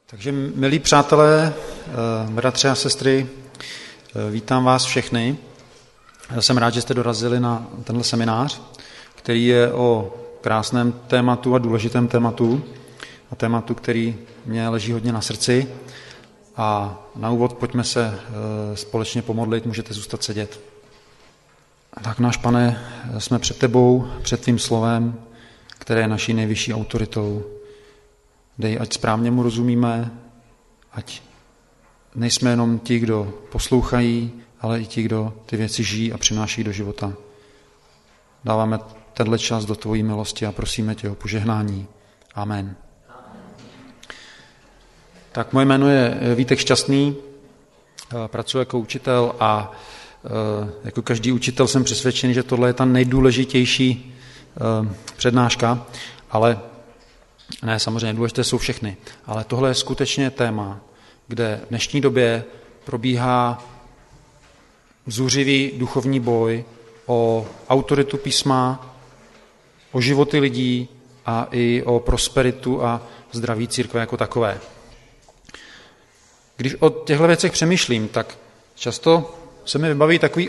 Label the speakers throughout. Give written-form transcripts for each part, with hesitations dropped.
Speaker 1: Takže milí přátelé, bratři a sestry, vítám vás všechny. Jsem rád, že jste dorazili na tenhle seminář, který je o krásném tématu a důležitém tématu a tématu, který mě leží hodně na srdci. A na úvod pojďme se společně pomodlit, můžete zůstat sedět. Tak náš Pane, jsme před tebou, před tvým slovem, které je naší nejvyšší autoritou. Dej, ať správně mu rozumíme, ať nejsme jenom ti, kdo poslouchají, ale i ti, kdo ty věci žijí a přináší do života. Dáváme tenhle čas do tvojí milosti a prosíme tě o požehnání. Amen. Tak moje jméno je Vítek Šťastný, pracuji jako učitel a jako každý učitel jsem přesvědčený, že tohle je ta nejdůležitější přednáška, ale ne, samozřejmě důležité jsou všechny, ale tohle je skutečně téma, kde v dnešní době probíhá zuřivý duchovní boj o autoritu písma, o životy lidí a i o prosperitu a zdraví církve jako takové. Když o těchto věcech přemýšlím, tak často se mi vybaví takový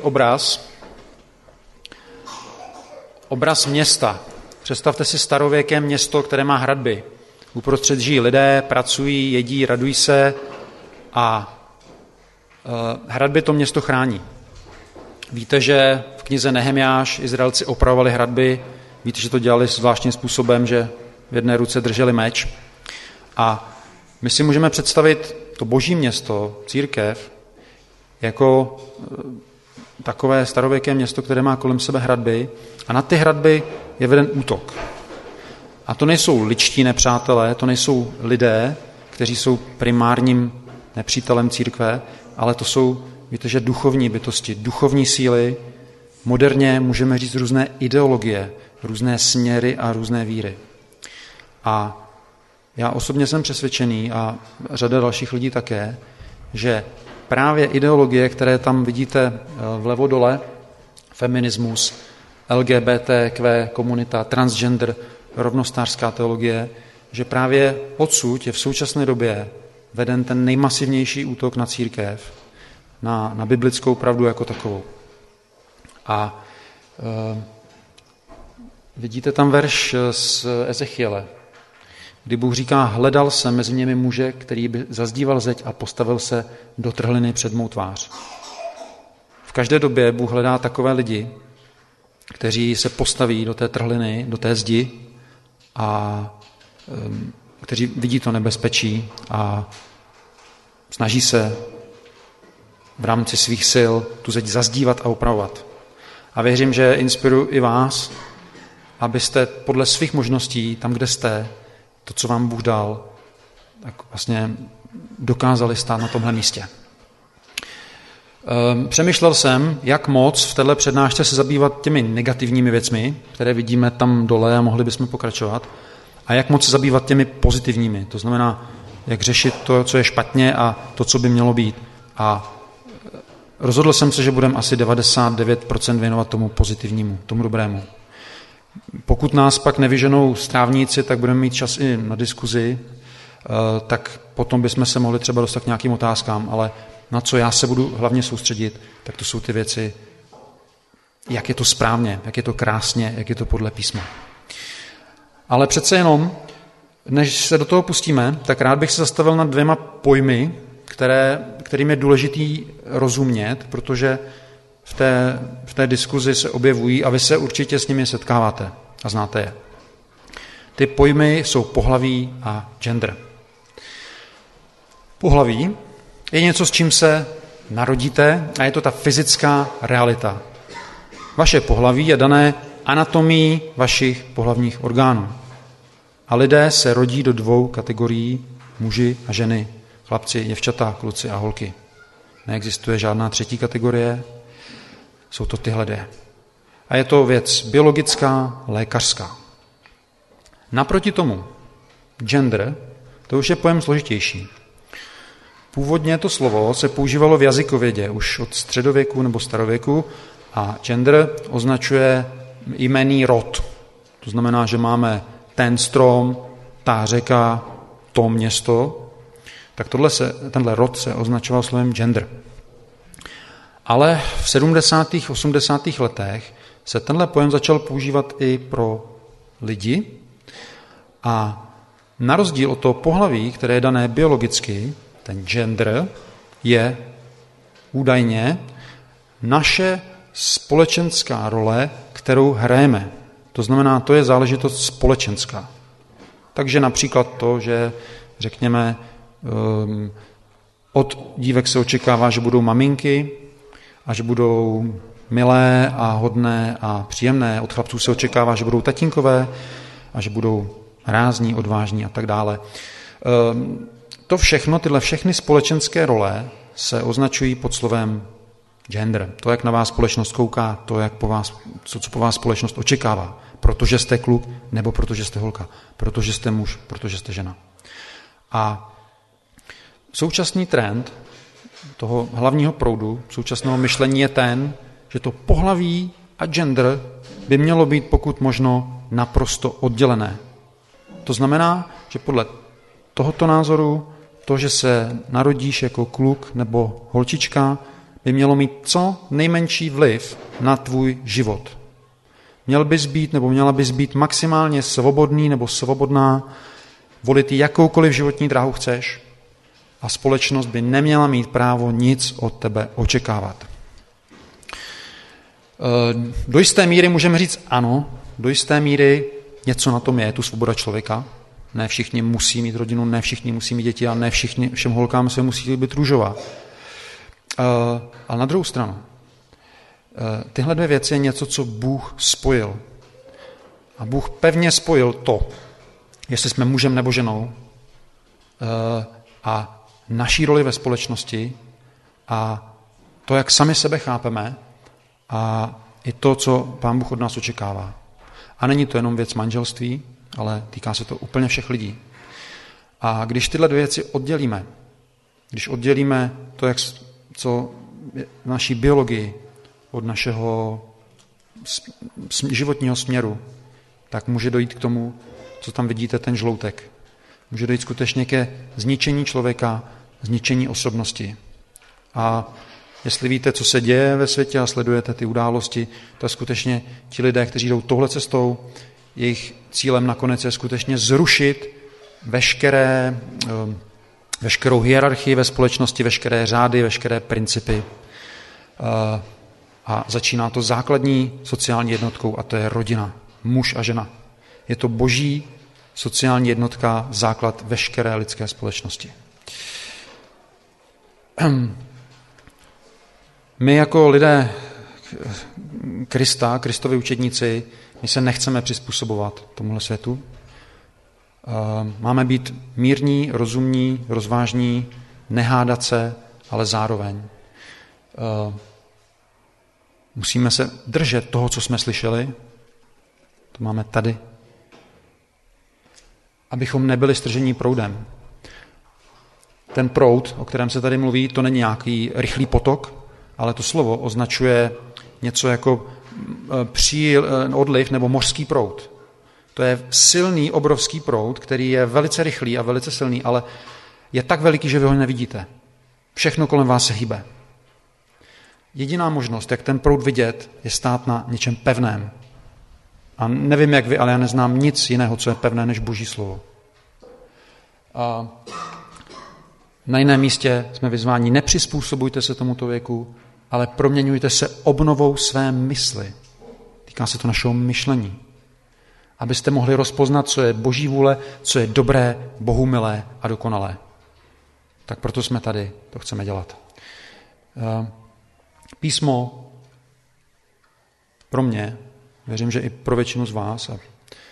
Speaker 1: obraz města. Představte si starověké město, které má hradby. Uprostřed žijí lidé, pracují, jedí, radují se a hradby to město chrání. Víte, že v knize Nehemiáš Izraelci opravovali hradby, víte, že to dělali zvláštním způsobem, že v jedné ruce drželi meč. A my si můžeme představit to boží město, církev, jako takové starověké město, které má kolem sebe hradby a na ty hradby je veden útok. A to nejsou lidští nepřátelé, to nejsou lidé, kteří jsou primárním nepřítelem církve, ale to jsou, víte, že duchovní bytosti, duchovní síly, moderně můžeme říct různé ideologie, různé směry a různé víry. A já osobně jsem přesvědčený a řada dalších lidí také, že právě ideologie, které tam vidíte vlevo dole, feminismus, LGBTQ komunita, transgender, rovnostářská teologie, že právě odsud je v současné době veden ten nejmasivnější útok na církev, na biblickou pravdu jako takovou. A vidíte tam verš z Ezechiele, kdy Bůh říká, hledal jsem mezi nimi muže, který by zazdíval zeď a postavil se do trhliny před mou tvář. V každé době Bůh hledá takové lidi, kteří se postaví do té trhliny, do té zdi a kteří vidí to nebezpečí a snaží se v rámci svých sil tu zeď zazdívat a opravovat. A věřím, že inspiruji i vás, abyste podle svých možností, tam, kde jste, to, co vám Bůh dal, tak vlastně dokázali stát na tomhle místě. Přemýšlel jsem, jak moc v této přednášce se zabývat těmi negativními věcmi, které vidíme tam dole a mohli bychom pokračovat, a jak moc se zabývat těmi pozitivními, to znamená, jak řešit to, co je špatně a to, co by mělo být. A rozhodl jsem se, že budeme asi 99% věnovat tomu pozitivnímu, tomu dobrému. Pokud nás pak nevyženou strávníci, tak budeme mít čas i na diskuzi, tak potom bychom se mohli třeba dostat k nějakým otázkám, ale na co já se budu hlavně soustředit, tak to jsou ty věci, jak je to správně, jak je to krásně, jak je to podle písma. Ale přece jenom, než se do toho pustíme, tak rád bych se zastavil nad dvěma pojmy, kterým je důležitý rozumět, protože v té diskuzi se objevují a vy se určitě s nimi setkáváte a znáte je. Ty pojmy jsou pohlaví a gender. Pohlaví je něco, s čím se narodíte a je to ta fyzická realita. Vaše pohlaví je dané anatomií vašich pohlavních orgánů. A lidé se rodí do dvou kategorií, muži a ženy, chlapci, děvčata, kluci a holky. Neexistuje žádná třetí kategorie, jsou to tyhle dvě. A je to věc biologická, lékařská. Naproti tomu gender, to už je pojem složitější. Původně to slovo se používalo v jazykovědě už od středověku nebo starověku a gender označuje jmenný rod. To znamená, že máme ten strom, ta řeka, to město tak tenhle rod se označoval slovem gender. Ale v 70. 80. letech se tenhle pojem začal používat i pro lidi a na rozdíl od toho pohlaví, které je dané biologicky, ten gender je údajně naše společenská role, kterou hrajeme. To znamená, to je záležitost společenská. Takže například to, že řekněme, od dívek se očekává, že budou maminky a že budou milé a hodné a příjemné. Od chlapců se očekává, že budou tatínkové a že budou rázní, odvážní a tak dále. To všechno, tyhle všechny společenské role se označují pod slovem gender. To, jak na vás společnost kouká, to, co po vás společnost očekává. Protože jste kluk, nebo protože jste holka. Protože jste muž, protože jste žena. A současný trend toho hlavního proudu, současného myšlení je ten, že to pohlaví a gender by mělo být pokud možno naprosto oddělené. To znamená, že podle tohoto názoru to, že se narodíš jako kluk nebo holčička, by mělo mít co nejmenší vliv na tvůj život. Měl bys být nebo měla bys být maximálně svobodný nebo svobodná, volit jakoukoliv životní dráhu chceš a společnost by neměla mít právo nic od tebe očekávat. Do jisté míry můžeme říct ano, do jisté míry něco na tom je, tu svoboda člověka. Ne všichni musí mít rodinu, ne všichni musí mít děti a ne všem holkám se musí líbit růžová. Ale na druhou stranu, tyhle dvě věci je něco, co Bůh spojil. A Bůh pevně spojil to, jestli jsme mužem nebo ženou, a naší roli ve společnosti a to, jak sami sebe chápeme a i to, co Pán Bůh od nás očekává. A není to jenom věc manželství, ale týká se to úplně všech lidí. A když tyhle dvě věci oddělíme, když oddělíme to, co naší biologii od našeho životního směru, tak může dojít k tomu, co tam vidíte, ten žloutek. Může dojít skutečně ke zničení člověka, zničení osobnosti. A jestli víte, co se děje ve světě a sledujete ty události, to skutečně ti lidé, kteří jdou touhle cestou, jejich cílem nakonec je skutečně zrušit veškerou hierarchii ve společnosti, veškeré řády, veškeré principy. A začíná to základní sociální jednotkou a to je rodina, muž a žena. Je to boží sociální jednotka, základ veškeré lidské společnosti. My jako lidé Krista, Kristovi učedníci, my se nechceme přizpůsobovat tomuhle světu. Máme být mírní, rozumní, rozvážní, nehádat se, ale zároveň musíme se držet toho, co jsme slyšeli. To máme tady. Abychom nebyli stržení proudem. Ten proud, o kterém se tady mluví, to není nějaký rychlý potok, ale to slovo označuje něco jako odliv nebo mořský proud. To je silný, obrovský proud, který je velice rychlý a velice silný, ale je tak veliký, že vy ho nevidíte. Všechno kolem vás se hýbe. Jediná možnost, jak ten proud vidět, je stát na něčem pevném. A nevím, jak vy, ale já neznám nic jiného, co je pevné, než Boží slovo. A na jiném místě jsme vyzváni, nepřizpůsobujte se tomuto věku, ale proměňujte se obnovou své mysli. Týká se to našeho myšlení. Abyste mohli rozpoznat, co je Boží vůle, co je dobré, Bohu milé a dokonalé. Tak proto jsme tady, to chceme dělat. Písmo pro mě, věřím, že i pro většinu z vás, a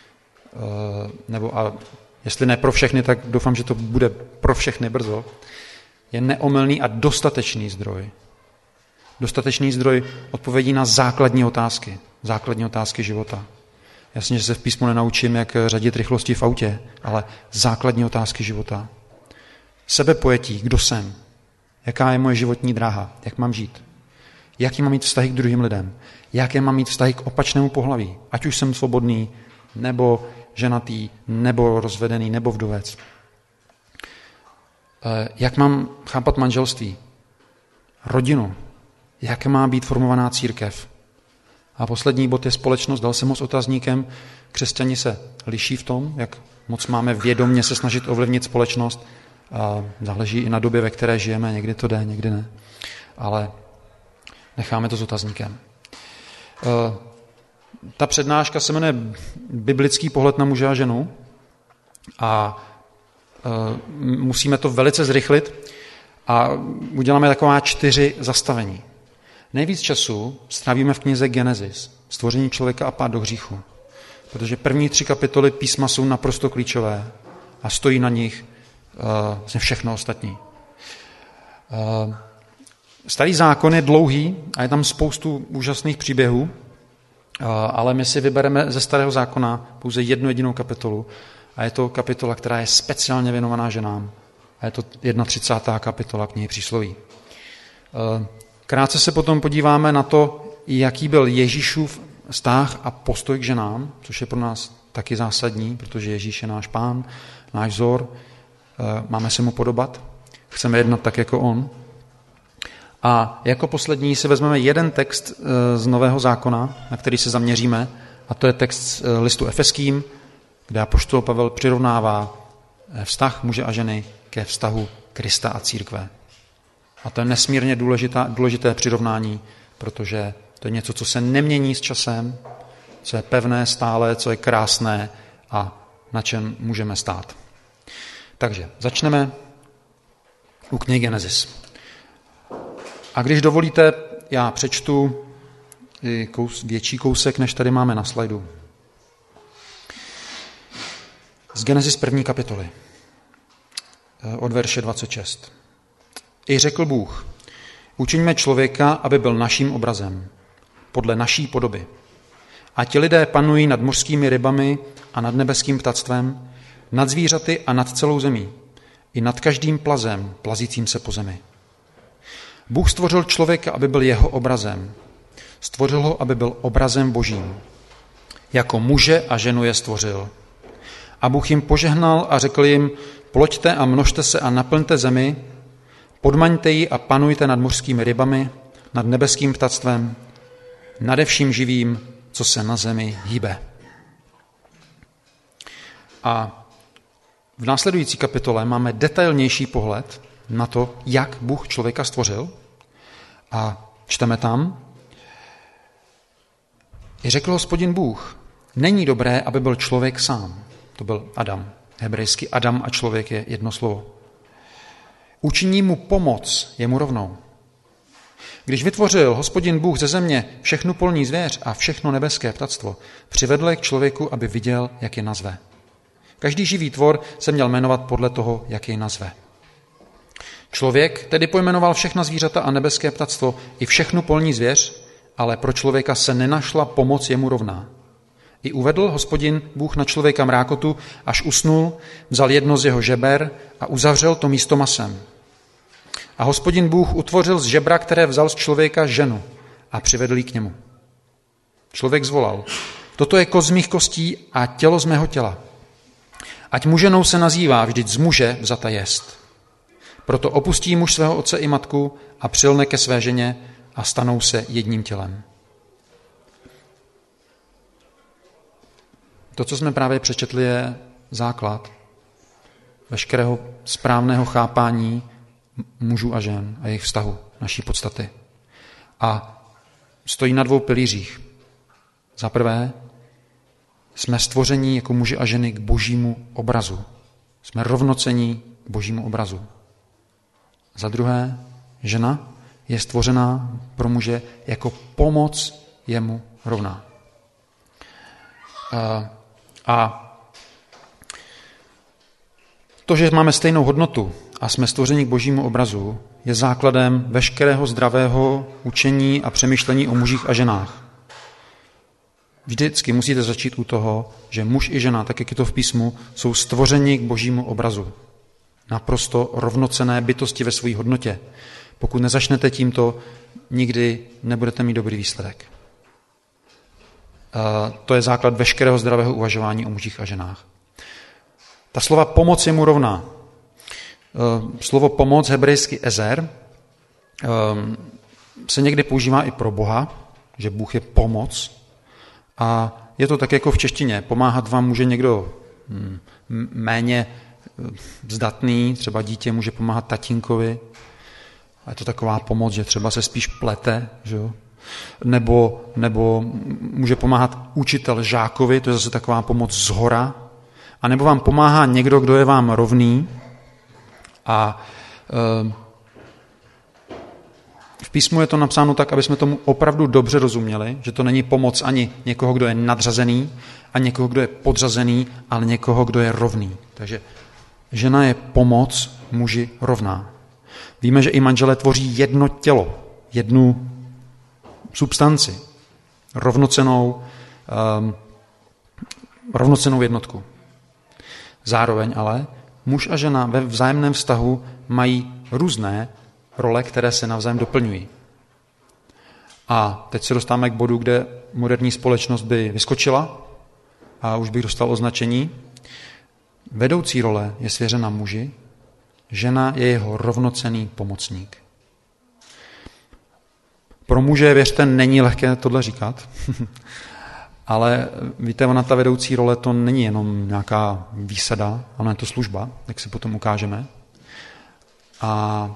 Speaker 1: jestli ne pro všechny, tak doufám, že to bude pro všechny brzo, je neomylný a dostatečný zdroj. Dostatečný zdroj odpovědí na základní otázky života. Jasně, že se v písmu nenaučím, jak řadit rychlosti v autě, ale základní otázky života. Sebepojetí, kdo jsem, jaká je moje životní dráha, jak mám žít, jaký mám mít vztahy k druhým lidem, jaké mám mít vztahy k opačnému pohlaví, ať už jsem svobodný, nebo ženatý, nebo rozvedený, nebo vdovec. Jak mám chápat manželství, rodinu, jak má být formovaná církev. A poslední bod je společnost. Dal jsem ho s otazníkem. Křesťani se liší v tom, jak moc máme vědomě se snažit ovlivnit společnost. A záleží i na době, ve které žijeme. Někdy to jde, někdy ne. Ale necháme to s otazníkem. Ta přednáška se jmenuje Biblický pohled na muže a ženu. A musíme to velice zrychlit. A uděláme taková 4 zastavení. Nejvíc času strávíme v knize Genesis, stvoření člověka a pád do hříchu. Protože první 3 kapitoly písma jsou naprosto klíčové a stojí na nich všechno ostatní. Starý zákon je dlouhý a je tam spoustu úžasných příběhů, ale my si vybereme ze Starého zákona pouze jednu jedinou kapitolu a je to kapitola, která je speciálně věnovaná ženám. A je to 31. kapitola knihy Přísloví. Krátce se potom podíváme na to, jaký byl Ježíšův vztah a postoj k ženám, což je pro nás taky zásadní, protože Ježíš je náš pán, náš vzor, máme se mu podobat, chceme jednat tak jako on. A jako poslední si vezmeme jeden text z Nového zákona, na který se zaměříme, a to je text listu Efeským, kde apoštol Pavel přirovnává vztah muže a ženy ke vztahu Krista a církve. A to je nesmírně důležité přirovnání, protože to je něco, co se nemění s časem, co je pevné, stále, co je krásné a na čem můžeme stát. Takže začneme u knihy Genesis. A když dovolíte, já přečtu větší kousek, než tady máme na slajdu. Z Genesis 1. kapitoly, od verše 26. I řekl Bůh, učiňme člověka, aby byl naším obrazem, podle naší podoby. A ti lidé panují nad mořskými rybami a nad nebeským ptactvem, nad zvířaty a nad celou zemí, i nad každým plazem, plazícím se po zemi. Bůh stvořil člověka, aby byl jeho obrazem. Stvořil ho, aby byl obrazem Božím. Jako muže a ženu je stvořil. A Bůh jim požehnal a řekl jim, ploďte a množte se a naplňte zemi, podmaňte ji a panujte nad mořskými rybami, nad nebeským ptactvem, nade vším živým, co se na zemi hýbe. A v následující kapitole máme detailnější pohled na to, jak Bůh člověka stvořil. A čteme tam, i řekl Hospodin Bůh, není dobré, aby byl člověk sám. To byl Adam. Hebrejsky Adam a člověk je jedno slovo. Učiní mu pomoc jemu rovnou. Když vytvořil Hospodin Bůh ze země všechnu polní zvěř a všechno nebeské ptactvo, přivedl je k člověku, aby viděl, jak je nazve. Každý živý tvor se měl jmenovat podle toho, jak jej nazve. Člověk tedy pojmenoval všechna zvířata a nebeské ptactvo i všechnu polní zvěř, ale pro člověka se nenašla pomoc jemu rovná. I uvedl Hospodin Bůh na člověka mrákotu, až usnul, vzal jedno z jeho žeber a uzavřel to místo masem. A Hospodin Bůh utvořil z žebra, které vzal z člověka, ženu a přivedl ji k němu. Člověk zvolal, toto je kost z mých kostí a tělo z mého těla. Ať mu ženou se nazývá, vždyť z muže vzata jest. Proto opustí muž svého otce i matku a přilne ke své ženě a stanou se jedním tělem. To, co jsme právě přečetli, je základ veškerého správného chápání mužů a žen a jejich vztahu, naší podstaty. A stojí na 2 pilířích. Za prvé, jsme stvoření jako muži a ženy k Božímu obrazu. Jsme rovnocení k Božímu obrazu. Za druhé, žena je stvořená pro muže jako pomoc jemu rovná. A to, že máme stejnou hodnotu a jsme stvořeni k Božímu obrazu, je základem veškerého zdravého učení a přemýšlení o mužích a ženách. Vždycky musíte začít u toho, že muž i žena, tak jak je to v písmu, jsou stvořeni k Božímu obrazu. Naprosto rovnocenné bytosti ve své hodnotě. Pokud nezačnete tímto, nikdy nebudete mít dobrý výsledek. To je základ veškerého zdravého uvažování o mužích a ženách. Ta slova pomoc je mu rovná. Slovo pomoc, hebrejsky ezer, se někdy používá i pro Boha, že Bůh je pomoc. A je to tak jako v češtině. Pomáhat vám může někdo méně zdatný, třeba dítě může pomáhat tatínkovi. A je to taková pomoc, že třeba se spíš plete, že jo? Nebo může pomáhat učitel žákovi, to je zase taková pomoc zhora. A nebo vám pomáhá někdo, kdo je vám rovný. A v písmu je to napsáno tak, aby jsme tomu opravdu dobře rozuměli, že to není pomoc ani někoho, kdo je nadřazený, a někoho, kdo je podřazený, ale někoho, kdo je rovný. Takže žena je pomoc muži rovná. Víme, že i manželé tvoří jedno tělo, jednu substanci, rovnocennou jednotku. Zároveň ale muž a žena ve vzájemném vztahu mají různé role, které se navzájem doplňují. A teď se dostáváme k bodu, kde moderní společnost by vyskočila a už bych dostal označení. Vedoucí role je svěřena muži, žena je jeho rovnocenný pomocník. Pro muže, věřte, není lehké tohle říkat, ale víte, ona ta vedoucí role to není jenom nějaká výsada, ale je to služba, jak si potom ukážeme. A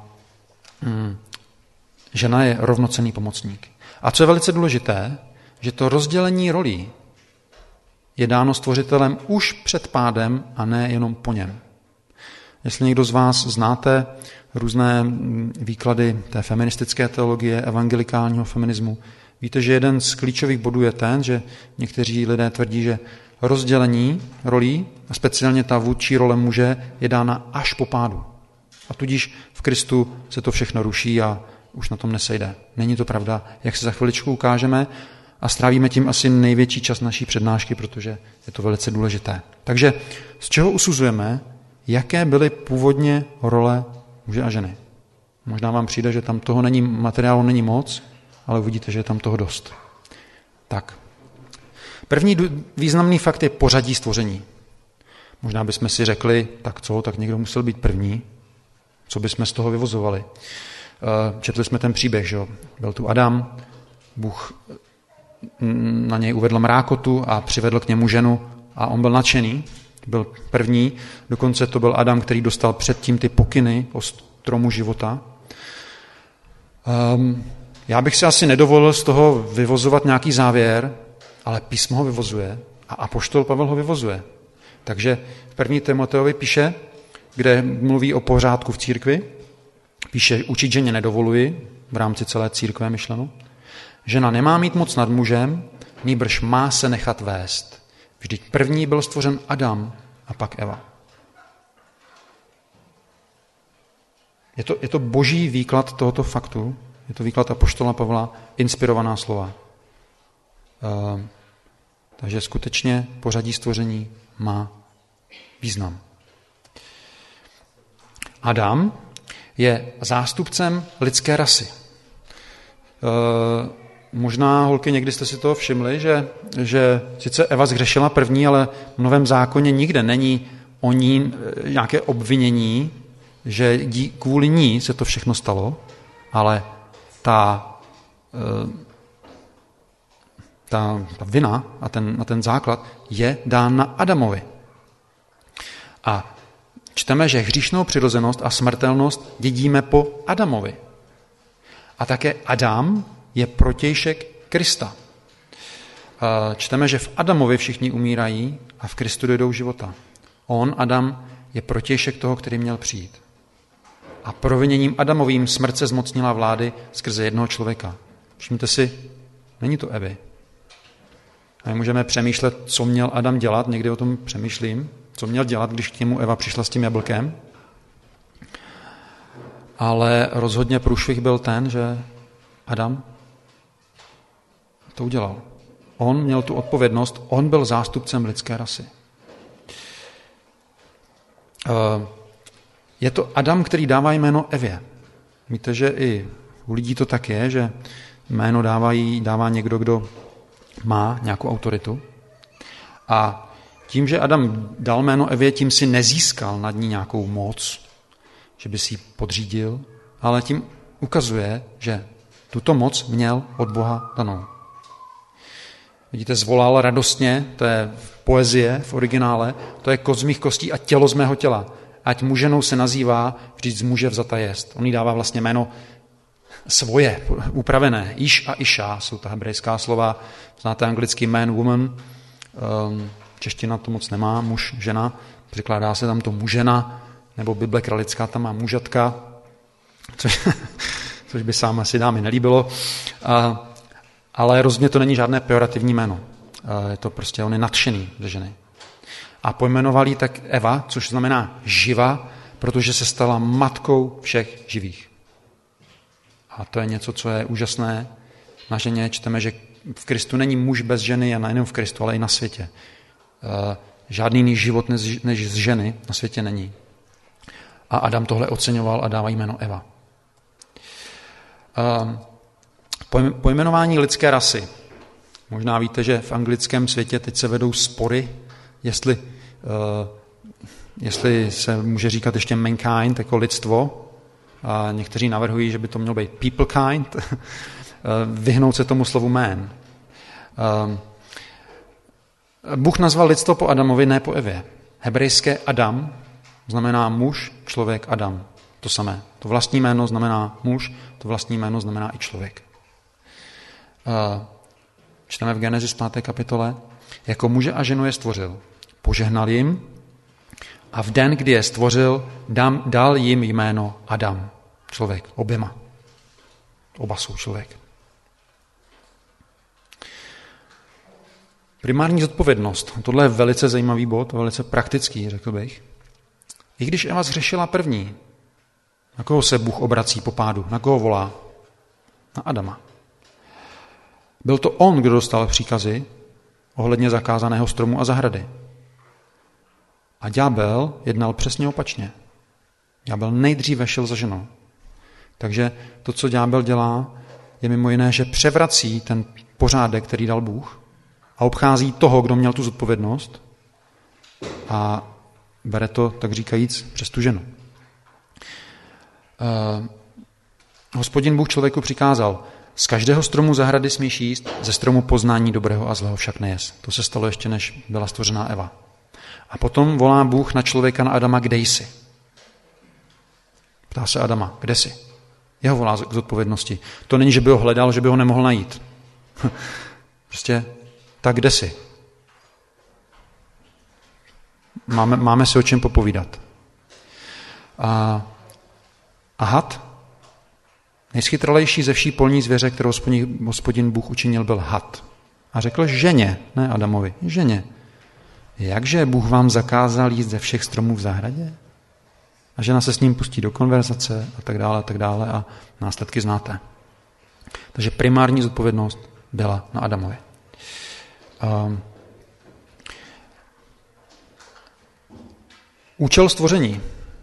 Speaker 1: žena je rovnocenný pomocník. A co je velice důležité, že to rozdělení rolí je dáno stvořitelem už před pádem a ne jenom po něm. Jestli někdo z vás znáte různé výklady té feministické teologie, evangelikálního feminismu, víte, že jeden z klíčových bodů je ten, že někteří lidé tvrdí, že rozdělení rolí, a speciálně ta vůdčí role muže, je dána až po pádu. A tudíž v Kristu se to všechno ruší a už na tom nesejde. Není to pravda, jak se za chviličku ukážeme, a strávíme tím asi největší čas naší přednášky, protože je to velice důležité. Takže z čeho usuzujeme, jaké byly původně role muže a ženy? Možná vám přijde, že tam toho materiálu není moc, ale uvidíte, že je tam toho dost. Tak. První významný fakt je pořadí stvoření. Možná bychom si řekli, tak někdo musel být první. Co bychom z toho vyvozovali? Četli jsme ten příběh, že jo? Byl tu Adam, Bůh na něj uvedl mrákotu a přivedl k němu ženu a on byl nadšený, byl první, dokonce to byl Adam, který dostal předtím ty pokyny o stromu života. Já bych si asi nedovolil z toho vyvozovat nějaký závěr, ale písmo ho vyvozuje a apoštol Pavel ho vyvozuje. Takže v 1. Timoteovi píše, kde mluví o pořádku v církvi, píše, učit ženě nedovoluji, v rámci celé církve myšleno. Žena nemá mít moc nad mužem, nýbrž má se nechat vést. Vždyť první byl stvořen Adam a pak Eva. Je to boží výklad tohoto faktu, je to výklad apoštola Pavla, inspirovaná slova. Takže skutečně pořadí stvoření má význam. Adam je zástupcem lidské rasy. Možná, holky, někdy jste si toho všimli, že sice Eva zhřešila první, ale v Novém zákoně nikde není o ní nějaké obvinění, že kvůli ní se to všechno stalo, ale ta vina a ten základ je dán na Adamovi. A čteme, že hříšnou přirozenost a smrtelnost dědíme po Adamovi. A také Adam je protějšek Krista. Čteme, že v Adamovi všichni umírají a v Kristu dojdou života. On, Adam, je protějšek toho, který měl přijít. A proviněním Adamovým smrt se zmocnila vlády skrze jednoho člověka. Všimněte si, není to Evy. A my můžeme přemýšlet, co měl Adam dělat, někdy o tom přemýšlím, co měl dělat, když k němu Eva přišla s tím jablkem. Ale rozhodně průšvih byl ten, že Adam to udělal. On měl tu odpovědnost, on byl zástupcem lidské rasy. Je to Adam, který dává jméno Evě. Víte, že i u lidí to tak je, že jméno dává někdo, kdo má nějakou autoritu. A tím, že Adam dal jméno Evě, tím si nezískal nad ní nějakou moc. že by si ji podřídil, ale tím ukazuje, že tuto moc měl od Boha danou. Vidíte, zvolal radostně, to je poezie v originále, to je kost z mých kostí a tělo z mého těla. Ať muženou se nazývá, vždyť z muže vzata jest. On jí dává vlastně jméno svoje, upravené. Iš a Iša jsou ta hebrejská slova. Znáte anglický man, woman. Čeština to moc nemá, muž, žena. Překládá se tam to mužena, nebo Bible kralická tam má mužatka, což by sám asi dámy nelíbilo. Ale rozhodně to není žádné pejorativní jméno. Je to prostě, on je nadšený ze ženy. A pojmenoval jí tak Eva, což znamená živa, protože se stala matkou všech živých. A to je něco, co je úžasné. Na ženě čteme, že v Kristu není muž bez ženy a nejenom v Kristu, ale i na světě. Žádný jiný život než z ženy na světě není. A Adam tohle oceňoval a dává jméno Eva. Pojmenování lidské rasy. Možná víte, že v anglickém světě teď se vedou spory, jestli se může říkat ještě mankind jako lidstvo. A někteří navrhují, že by to mělo být people kind, vyhnout se tomu slovu man. Bůh nazval lidstvo po Adamovi, ne po Evě. Hebrejské Adam znamená muž, člověk, Adam. To samé. To vlastní jméno znamená muž, to vlastní jméno znamená i člověk. Čteme v Genesis 5. kapitole, jako muže a ženu je stvořil. Požehnal jim a v den, kdy je stvořil, dal jim jméno Adam. Člověk, oběma. Oba jsou člověk. Primární zodpovědnost. Tohle je velice zajímavý bod, velice praktický, řekl bych. I když Eva zhřešila první, na koho se Bůh obrací po pádu? Na koho volá? Na Adama. Byl to on, kdo dostal příkazy ohledně zakázaného stromu a zahrady. A ďábel jednal přesně opačně. Ďábel nejdříve šel za ženou. Takže to, co ďábel dělá, je mimo jiné, že převrací ten pořádek, který dal Bůh a obchází toho, kdo měl tu zodpovědnost a bere to, tak říkajíc, přes tu ženu. Hospodin Bůh člověku přikázal, z každého stromu zahrady smíš jíst, ze stromu poznání dobrého a zlého však nejest. To se stalo ještě, než byla stvořená Eva. A potom volá Bůh na člověka, na Adama, kde jsi? Ptá se Adama, kde jsi? Jeho volá k zodpovědnosti. To není, že by ho hledal, že by ho nemohl najít. Prostě, tak kde jsi? Máme si o čem popovídat. A had, nejschytralejší ze vší polní zvěře, kterou Hospodin Bůh učinil, byl had. A řekl ženě, ne Adamovi, ženě. Jakže Bůh vám zakázal jíst ze všech stromů v zahradě? A žena se s ním pustí do konverzace a tak dále a následky znáte. Takže primární zodpovědnost byla na Adamovi. Účel stvoření.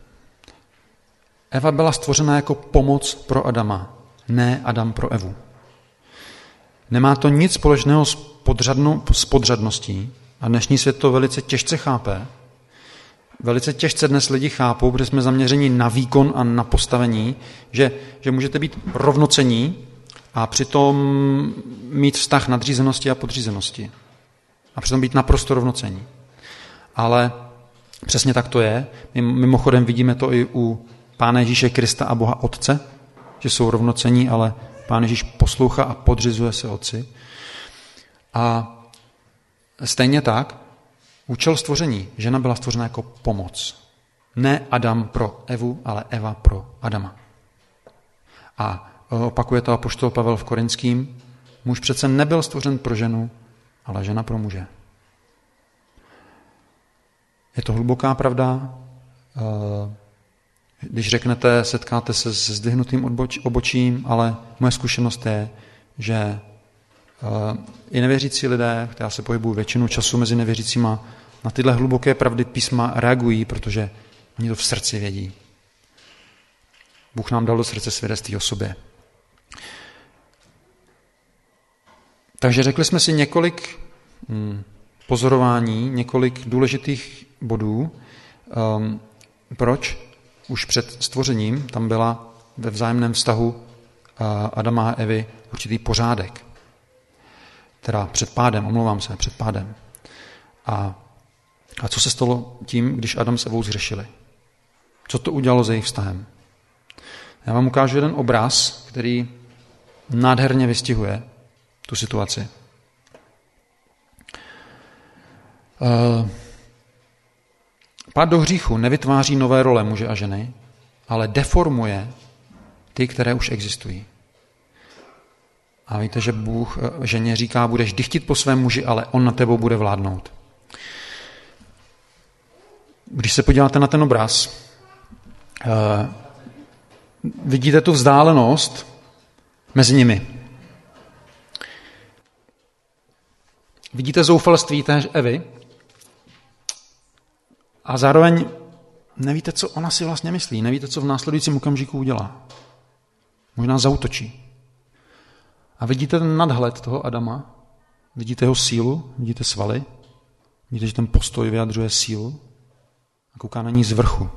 Speaker 1: Eva byla stvořena jako pomoc pro Adama, ne Adam pro Evu. Nemá to nic společného s podřadností a dnešní svět to velice těžce chápe. Velice těžce dnes lidi chápou, protože jsme zaměřeni na výkon a na postavení, že můžete být rovnocení a přitom mít vztah nadřízenosti a podřízenosti. A přitom být naprosto rovnocení. Ale přesně tak to je. My mimochodem vidíme to i u Pána Ježíše Krista a Boha Otce, že jsou rovnocení, ale Pán Ježíš poslouchá a podřizuje se Otci. A stejně tak účel stvoření. Žena byla stvořena jako pomoc. Ne Adam pro Evu, ale Eva pro Adama. A opakuje to apoštol Pavel v Korinským. Muž přece nebyl stvořen pro ženu, ale žena pro muže. Je to hluboká pravda. Když řeknete, setkáte se s zdvihnutým obočím, ale moje zkušenost je, že i nevěřící lidé, kteří se pohybují většinu času mezi nevěřícíma, na tyhle hluboké pravdy písma reagují, protože oni to v srdci vědí. Bůh nám dal do srdce svědectví o sobě. Takže řekli jsme si několik pozorování, několik důležitých bodů. Proč už před stvořením tam byla ve vzájemném vztahu Adama a Evy určitý pořádek. Teda před pádem. A co se stalo tím, když Adam s Evou zhřešili? Co to udělalo s jejich vztahem? Já vám ukážu jeden obraz, který nádherně vystihuje tu situaci. Pád do hříchu nevytváří nové role muže a ženy, ale deformuje ty, které už existují. A víte, že Bůh ženě říká, budeš dychtit po svém muži, ale on na tebou bude vládnout. Když se podíváte na ten obraz, vidíte tu vzdálenost mezi nimi. Vidíte zoufalství té Evy a zároveň nevíte, co ona si vlastně myslí. Nevíte, co v následujícím okamžiku udělá. Možná zaútočí. A vidíte ten nadhled toho Adama, vidíte jeho sílu, vidíte svaly, vidíte, že ten postoj vyjadřuje sílu a kouká na ní z vrchu.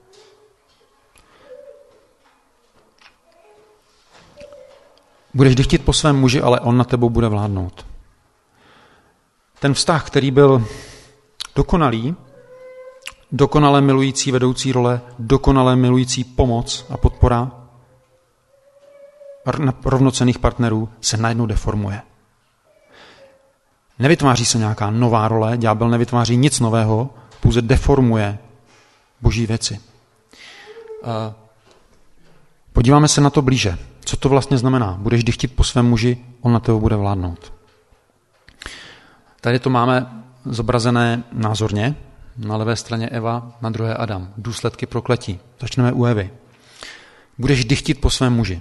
Speaker 1: Budeš dychtit po svém muži, ale on na tebou bude vládnout. Ten vztah, který byl dokonalý, dokonale milující vedoucí role, dokonale milující pomoc a podpora rovnocenných partnerů, se najednou deformuje. Nevytváří se nějaká nová role, ďábel nevytváří nic nového, pouze deformuje boží věci. Podíváme se na to blíže. Co to vlastně znamená? Budeš dychtit po svém muži, on na tebe bude vládnout. Tady to máme zobrazené názorně. Na levé straně Eva, na druhé Adam. Důsledky prokletí. Začneme u Evy. Budeš dychtit po svém muži.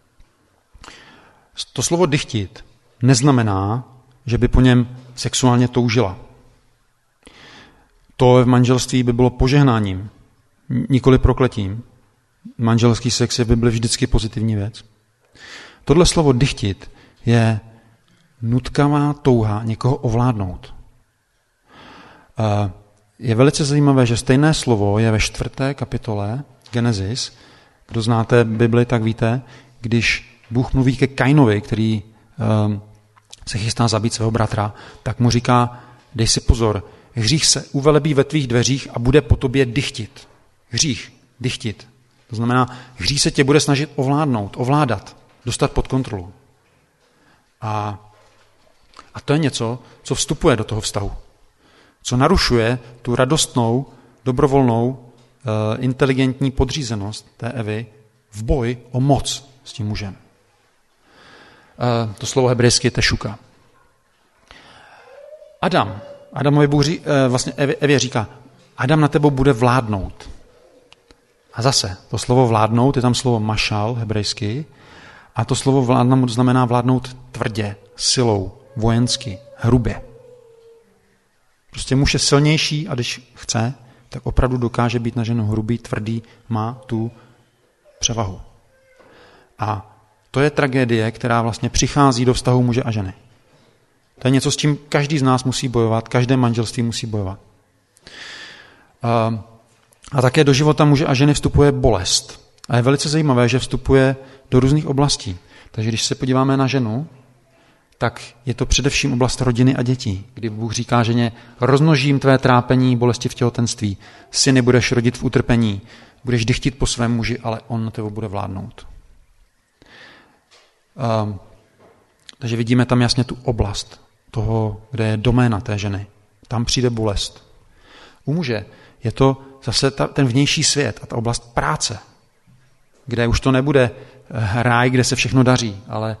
Speaker 1: To slovo dychtit neznamená, že by po něm sexuálně toužila. To v manželství by bylo požehnáním, nikoli prokletím. Manželský sex by byl vždycky pozitivní věc. Tohle slovo dychtit je nutkavá touha někoho ovládnout. Je velice zajímavé, že stejné slovo je ve 4. kapitole Genesis. Kdo znáte Bibli, tak víte, když Bůh mluví ke Kainovi, který se chystá zabít svého bratra, tak mu říká, dej si pozor, hřích se uvelebí ve tvých dveřích a bude po tobě dychtit. Hřích, dychtit. To znamená, hřích se tě bude snažit ovládat, dostat pod kontrolu. A to je něco, co vstupuje do toho vztahu. Co narušuje tu radostnou, dobrovolnou, inteligentní podřízenost té Evy v boji o moc s tím mužem. To slovo hebrejsky je tešuka. Adamovi Bůh vlastně Evě říká, Adam na tebou bude vládnout. A zase, to slovo vládnout, je tam slovo mašal hebrejsky, a to slovo vládnout znamená vládnout tvrdě, silou, vojensky, hrubě. Prostě muž je silnější a když chce, tak opravdu dokáže být na ženu hrubý, tvrdý, má tu převahu. A to je tragédie, která vlastně přichází do vztahu muže a ženy. To je něco, s čím každý z nás musí bojovat, každé manželství musí bojovat. A také do života muže a ženy vstupuje bolest. A je velice zajímavé, že vstupuje do různých oblastí. Takže když se podíváme na ženu, tak je to především oblast rodiny a dětí, kdy Bůh říká ženě, rozmnožím tvé trápení, bolesti v těhotenství, syny budeš rodit v utrpení, budeš dychtit po svém muži, ale on na tebe bude vládnout. Takže vidíme tam jasně tu oblast toho, kde je doména té ženy. Tam přijde bolest. U muže je to zase ten vnější svět a ta oblast práce, kde už to nebude ráj, kde se všechno daří, ale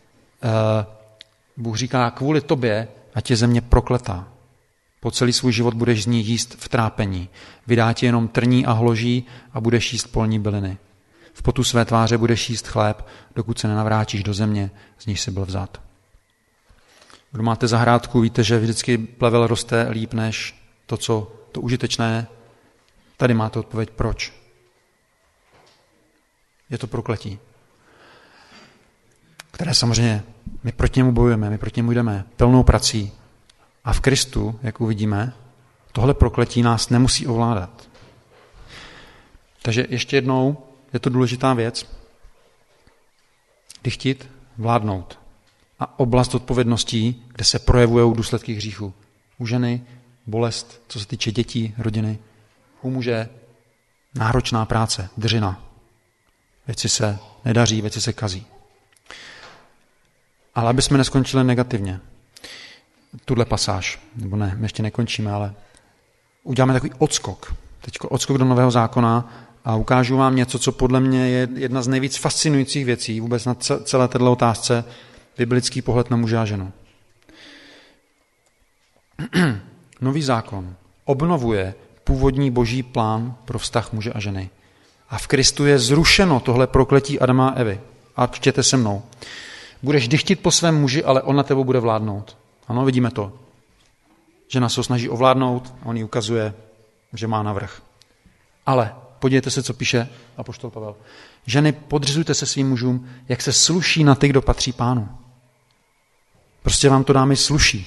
Speaker 1: Bůh říká, kvůli tobě, ať je země prokletá. Po celý svůj život budeš z ní jíst v trápení. Vydá ti jenom trní a hloží a budeš jíst polní byliny. V potu své tváře budeš jíst chléb, dokud se nenavrátíš do země, z níž jsi byl vzat. Kdo máte zahrádku, víte, že vždycky plevel roste líp než to užitečné. Tady máte odpověď, proč. Je to prokletí, které samozřejmě my proti němu bojujeme, my proti němu jdeme plnou prací. A v Kristu, jak uvidíme, tohle prokletí nás nemusí ovládat. Takže ještě jednou, je to důležitá věc. Dychtit, vládnout. A oblast odpovědností, kde se projevují důsledky hříchu. U ženy bolest, co se týče dětí, rodiny. U muže náročná práce, držina. Věci se nedaří, věci se kazí. Ale aby jsme neskončili negativně, tuhle pasáž, nebo ne, my ještě nekončíme, ale uděláme takový odskok. Teďko odskok do Nového zákona a ukážu vám něco, co podle mě je jedna z nejvíc fascinujících věcí vůbec na celé této otázce, biblický pohled na muže a ženu. Nový zákon obnovuje původní boží plán pro vztah muže a ženy. A v Kristu je zrušeno tohle prokletí Adama a Evy. A čtěte se mnou. Budeš dychtit po svém muži, ale on na tebou bude vládnout. Ano, vidíme to. Žena se ho snaží ovládnout a on jí ukazuje, že má navrch. Ale podívejte se, co píše apoštol Pavel. Ženy, podřizujte se svým mužům, jak se sluší na ty, kdo patří Pánu. Prostě vám to, dámy, sluší.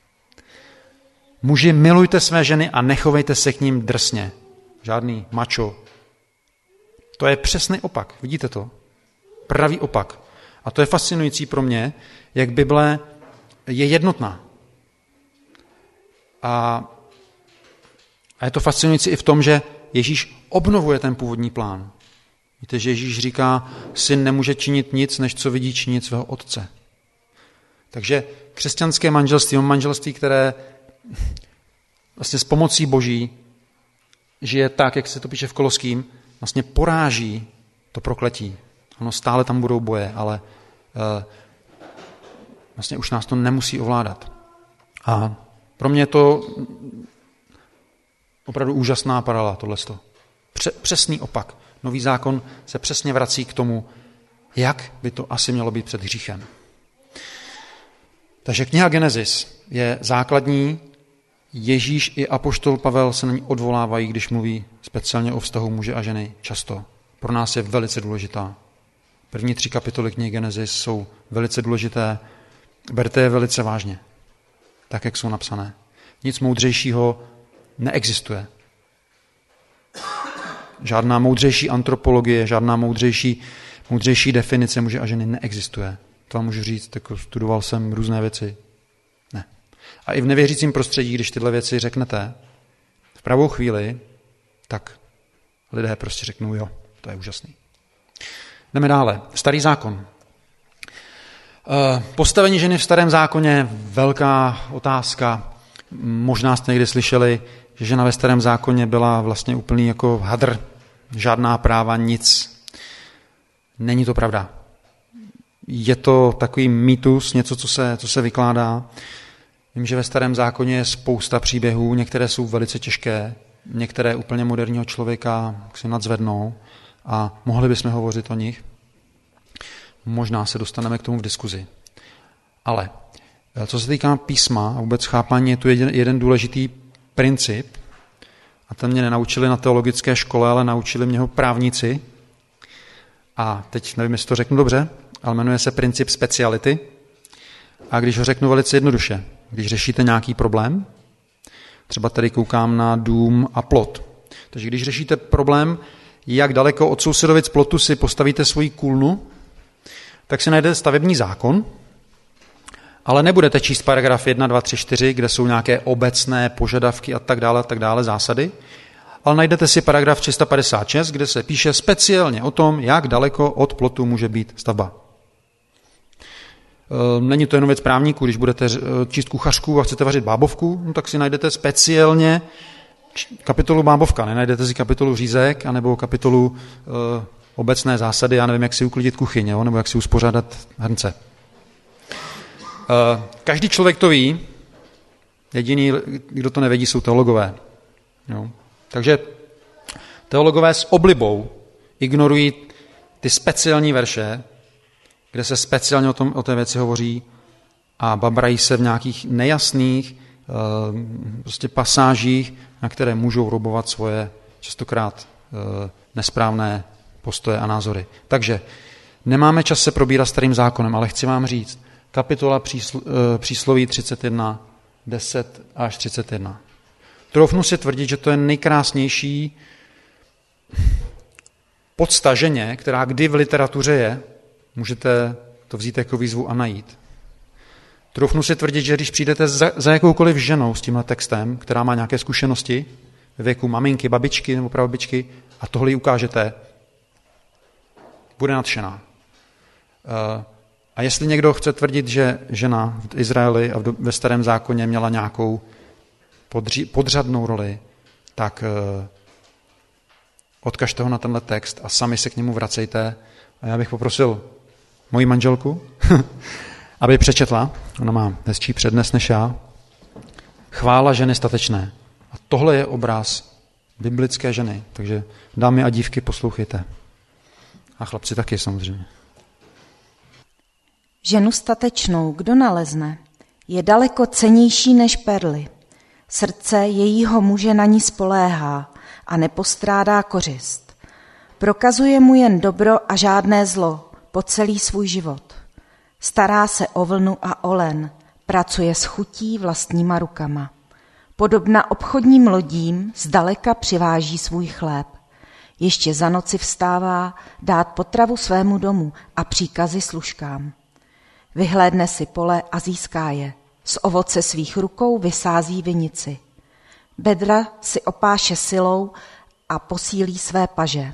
Speaker 1: Muži, milujte své ženy a nechovejte se k ním drsně. Žádný macho. To je přesný opak. Vidíte to? Pravý opak. A to je fascinující pro mě, jak Bible je jednotná. A je to fascinující i v tom, že Ježíš obnovuje ten původní plán. Víte, že Ježíš říká, syn nemůže činit nic, než co vidí činit svého otce. Takže křesťanské manželství, které vlastně s pomocí Boží žije tak, jak se to píše v Koloským, vlastně poráží to prokletí. Ono stále tam budou boje, ale vlastně už nás to nemusí ovládat. A pro mě je to opravdu úžasná paralela, tohleto. Přesný opak. Nový zákon se přesně vrací k tomu, jak by to asi mělo být před hříchem. Takže kniha Genesis je základní, Ježíš i apoštol Pavel se na ní odvolávají, když mluví speciálně o vztahu muže a ženy často. Pro nás je velice důležitá. První 3 kapitoly knihy Genesis jsou velice důležité, berte je velice vážně, tak, jak jsou napsané. Nic moudřejšího neexistuje. Žádná moudřejší antropologie, žádná moudřejší definice muže a ženy neexistuje. To vám můžu říct, tak studoval jsem různé věci. Ne. A i v nevěřícím prostředí, když tyhle věci řeknete v pravou chvíli, tak lidé prostě řeknou, jo, to je úžasný. Jdeme dále. Starý zákon. Postavení ženy v starém zákoně, velká otázka. Možná jste někdy slyšeli, že žena ve starém zákoně byla vlastně úplný jako hadr, žádná práva, nic. Není to pravda. Je to takový mýtus, něco, co se vykládá. Vím, že ve starém zákoně je spousta příběhů, některé jsou velice těžké, některé úplně moderního člověka si nadzvednou a mohli bychom hovořit o nich. Možná se dostaneme k tomu v diskuzi. Ale co se týká písma a vůbec chápání, je tu jeden důležitý princip, a ten mě nenaučili na teologické škole, ale naučili mě ho právníci. A teď nevím, jestli to řeknu dobře, ale jmenuje se princip speciality. A když ho řeknu velice jednoduše, když řešíte nějaký problém, třeba tady koukám na dům a plot. Takže když řešíte problém, jak daleko od sousedovic plotu si postavíte svoji kůlnu, tak si najdete stavební zákon, ale nebudete číst paragraf 1, 2, 3, 4, kde jsou nějaké obecné požadavky a tak dále, zásady, ale najdete si paragraf 356, kde se píše speciálně o tom, jak daleko od plotu může být stavba. Není to jenom věc právníků, když budete číst kuchařku a chcete vařit bábovku, no tak si najdete speciálně kapitolu bábovka, nenajdete si kapitolu řízek, anebo kapitolu obecné zásady, já nevím, jak si uklidit kuchyň, jo? Nebo jak si uspořádat hrnce. Každý člověk to ví, jediný, kdo to nevědí, jsou teologové. Jo? Takže teologové s oblibou ignorují ty speciální verše, kde se speciálně o té věci hovoří a babrají se v nějakých nejasných prostě pasážích, na které můžou robovat svoje častokrát nesprávné postoje a názory. Takže nemáme čas se probírat starým zákonem, ale chci vám říct, kapitola přísloví 31, 10 až 31. Troufnu si tvrdit, že to je nejkrásnější Podsta ženě, která kdy v literatuře je, můžete to vzít jako výzvu a najít. Troufnu si tvrdit, že když přijdete za jakoukoliv ženou s tímhle textem, která má nějaké zkušenosti ve věku maminky, babičky nebo prababičky a tohle jí ukážete, bude nadšená. A jestli někdo chce tvrdit, že žena v Izraeli a ve Starém zákoně měla nějakou podřadnou roli, tak odkažte ho na tenhle text a sami se k němu vracejte. A já bych poprosil moji manželku, aby přečetla. Ona má hezčí přednes než já. Chvála ženy statečné. A tohle je obraz biblické ženy. Takže dámy a dívky, poslouchejte. A chlapci taky samozřejmě.
Speaker 2: Ženu statečnou kdo nalezne, je daleko cennější než perly. Srdce jejího muže na ní spoléhá a nepostrádá kořist. Prokazuje mu jen dobro a žádné zlo po celý svůj život. Stará se o vlnu a o len, pracuje s chutí vlastníma rukama. Podobna obchodním lodím zdaleka přiváží svůj chléb. Ještě za noci vstává dát potravu svému domu a příkazy služkám. Vyhlédne si pole a získá je. Z ovoce svých rukou vysází vinici. Bedra si opáše silou a posílí své paže.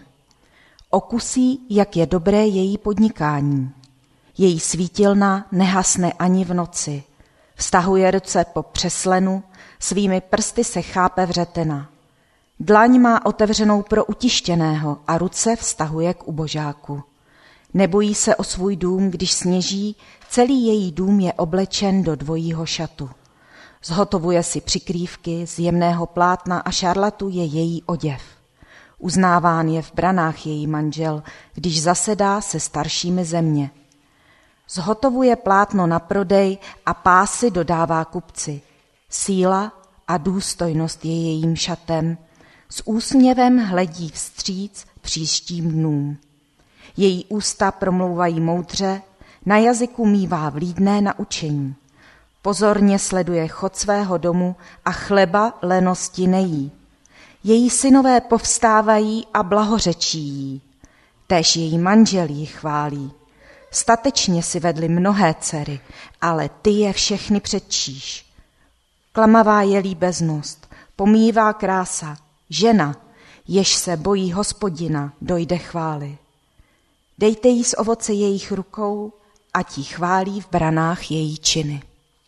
Speaker 2: Okusí, jak je dobré její podnikání. Její svítilna nehasne ani v noci. Vztahuje ruce po přeslenu, svými prsty se chápe vřetena. Dlaň má otevřenou pro utištěného a ruce vztahuje k ubožáku. Nebojí se o svůj dům, když sněží, celý její dům je oblečen do dvojího šatu. Zhotovuje si přikrývky, z jemného plátna a šarlatu je její oděv. Uznáván je v branách její manžel, když zasedá se staršími země. Zhotovuje plátno na prodej a pásy dodává kupci. Síla a důstojnost je jejím šatem, s úsměvem hledí vstříc příštím dnům. Její ústa promlouvají moudře, na jazyku mívá vlídné naučení. Pozorně sleduje chod svého domu a chleba lenosti nejí. Její synové povstávají a blahořečí jí. Též její manžel ji chválí. Statečně si vedli mnohé dcery, ale ty je všechny předčíš. Klamavá je líbeznost, pomývá krása, žena, jež se bojí Hospodina, dojde chvály. Dejte jí z ovoce jejich rukou, ať jí chválí v branách její činy.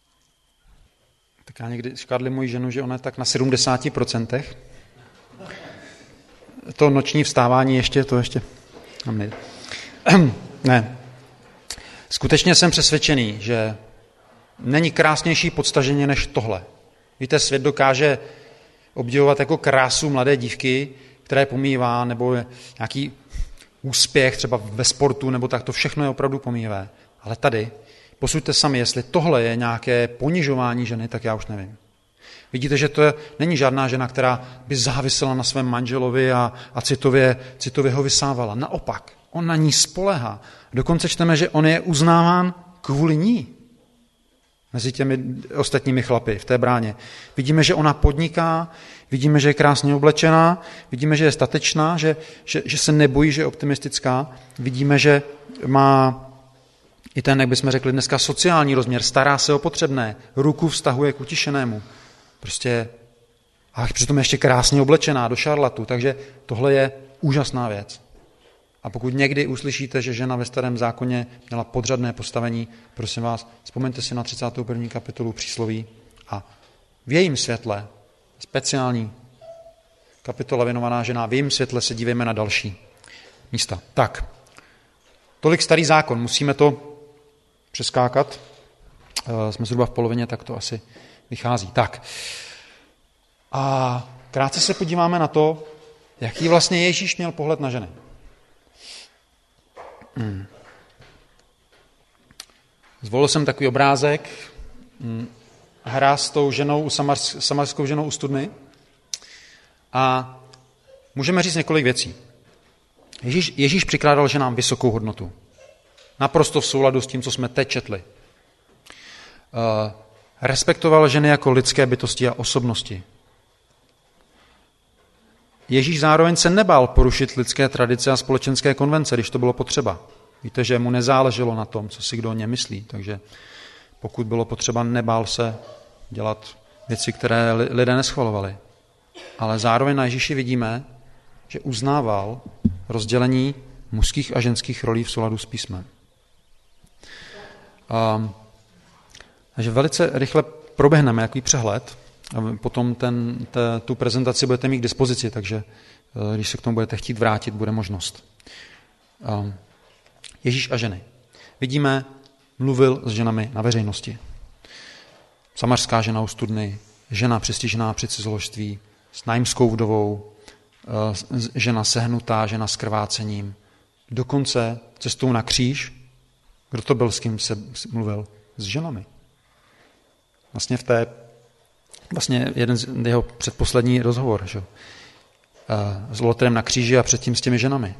Speaker 1: Tak já někdy škádli moji ženu, že ona je tak na 70%. To noční vstávání ještě. Ne. Skutečně jsem přesvědčený, že není krásnější podstaženě než tohle. Víte, svět dokáže obdivovat jako krásu mladé dívky, která je pomývá, nebo nějaký úspěch třeba ve sportu, nebo tak, to všechno je opravdu pomývé. Ale tady, posuďte sami, jestli tohle je nějaké ponižování ženy, tak já už nevím. Vidíte, že to není žádná žena, která by závisela na svém manželovi a citově ho vysávala. Naopak, on na ní spoléhá. Dokonce čteme, že on je uznáván kvůli ní. Mezi těmi ostatními chlapy v té bráně. Vidíme, že ona podniká, vidíme, že je krásně oblečená, vidíme, že je statečná, že se nebojí, že je optimistická. Vidíme, že má i ten, jak bychom řekli dneska, sociální rozměr, stará se o potřebné, ruku vztahuje k utišenému. Prostě a přitom ještě krásně oblečená do šarlatu, takže tohle je úžasná věc. A pokud někdy uslyšíte, že žena ve Starém zákoně měla podřadné postavení, prosím vás, vzpomeňte si na 31. kapitolu Přísloví a v jejím světle, speciální kapitola věnovaná ženám, v jejím světle se dívejme na další místa. Tak, tolik Starý zákon, musíme to přeskákat, jsme zhruba v polovině, tak to asi vychází. Tak, a krátce se podíváme na to, jaký vlastně Ježíš měl pohled na ženy. Zvolil jsem takový obrázek, hra s tou ženou, samarskou ženou u studny a můžeme říct několik věcí. Ježíš přikládal ženám vysokou hodnotu. Naprosto v souladu s tím, co jsme teď četli. Respektoval ženy jako lidské bytosti a osobnosti. Ježíš zároveň se nebál porušit lidské tradice a společenské konvence, když to bylo potřeba. Víte, že mu nezáleželo na tom, co si kdo o něm myslí, takže pokud bylo potřeba, nebál se dělat věci, které lidé neschvalovali. Ale zároveň na Ježíši vidíme, že uznával rozdělení mužských a ženských rolí v souladu s písmem. Takže velice rychle proběhneme jaký přehled a potom tu prezentaci budete mít k dispozici, takže když se k tomu budete chtít vrátit, bude možnost. Ježíš a ženy. Vidíme, mluvil s ženami na veřejnosti. Samařská žena u studny, žena přistižená při cizoložství, s naimskou vdovou, žena sehnutá, žena s krvácením. Dokonce cestou na kříž, kdo to byl, s kým se mluvil? S ženami. Vlastně jeden z jeho předposlední rozhovor, že? S Lotrem na kříži a předtím s těmi ženami.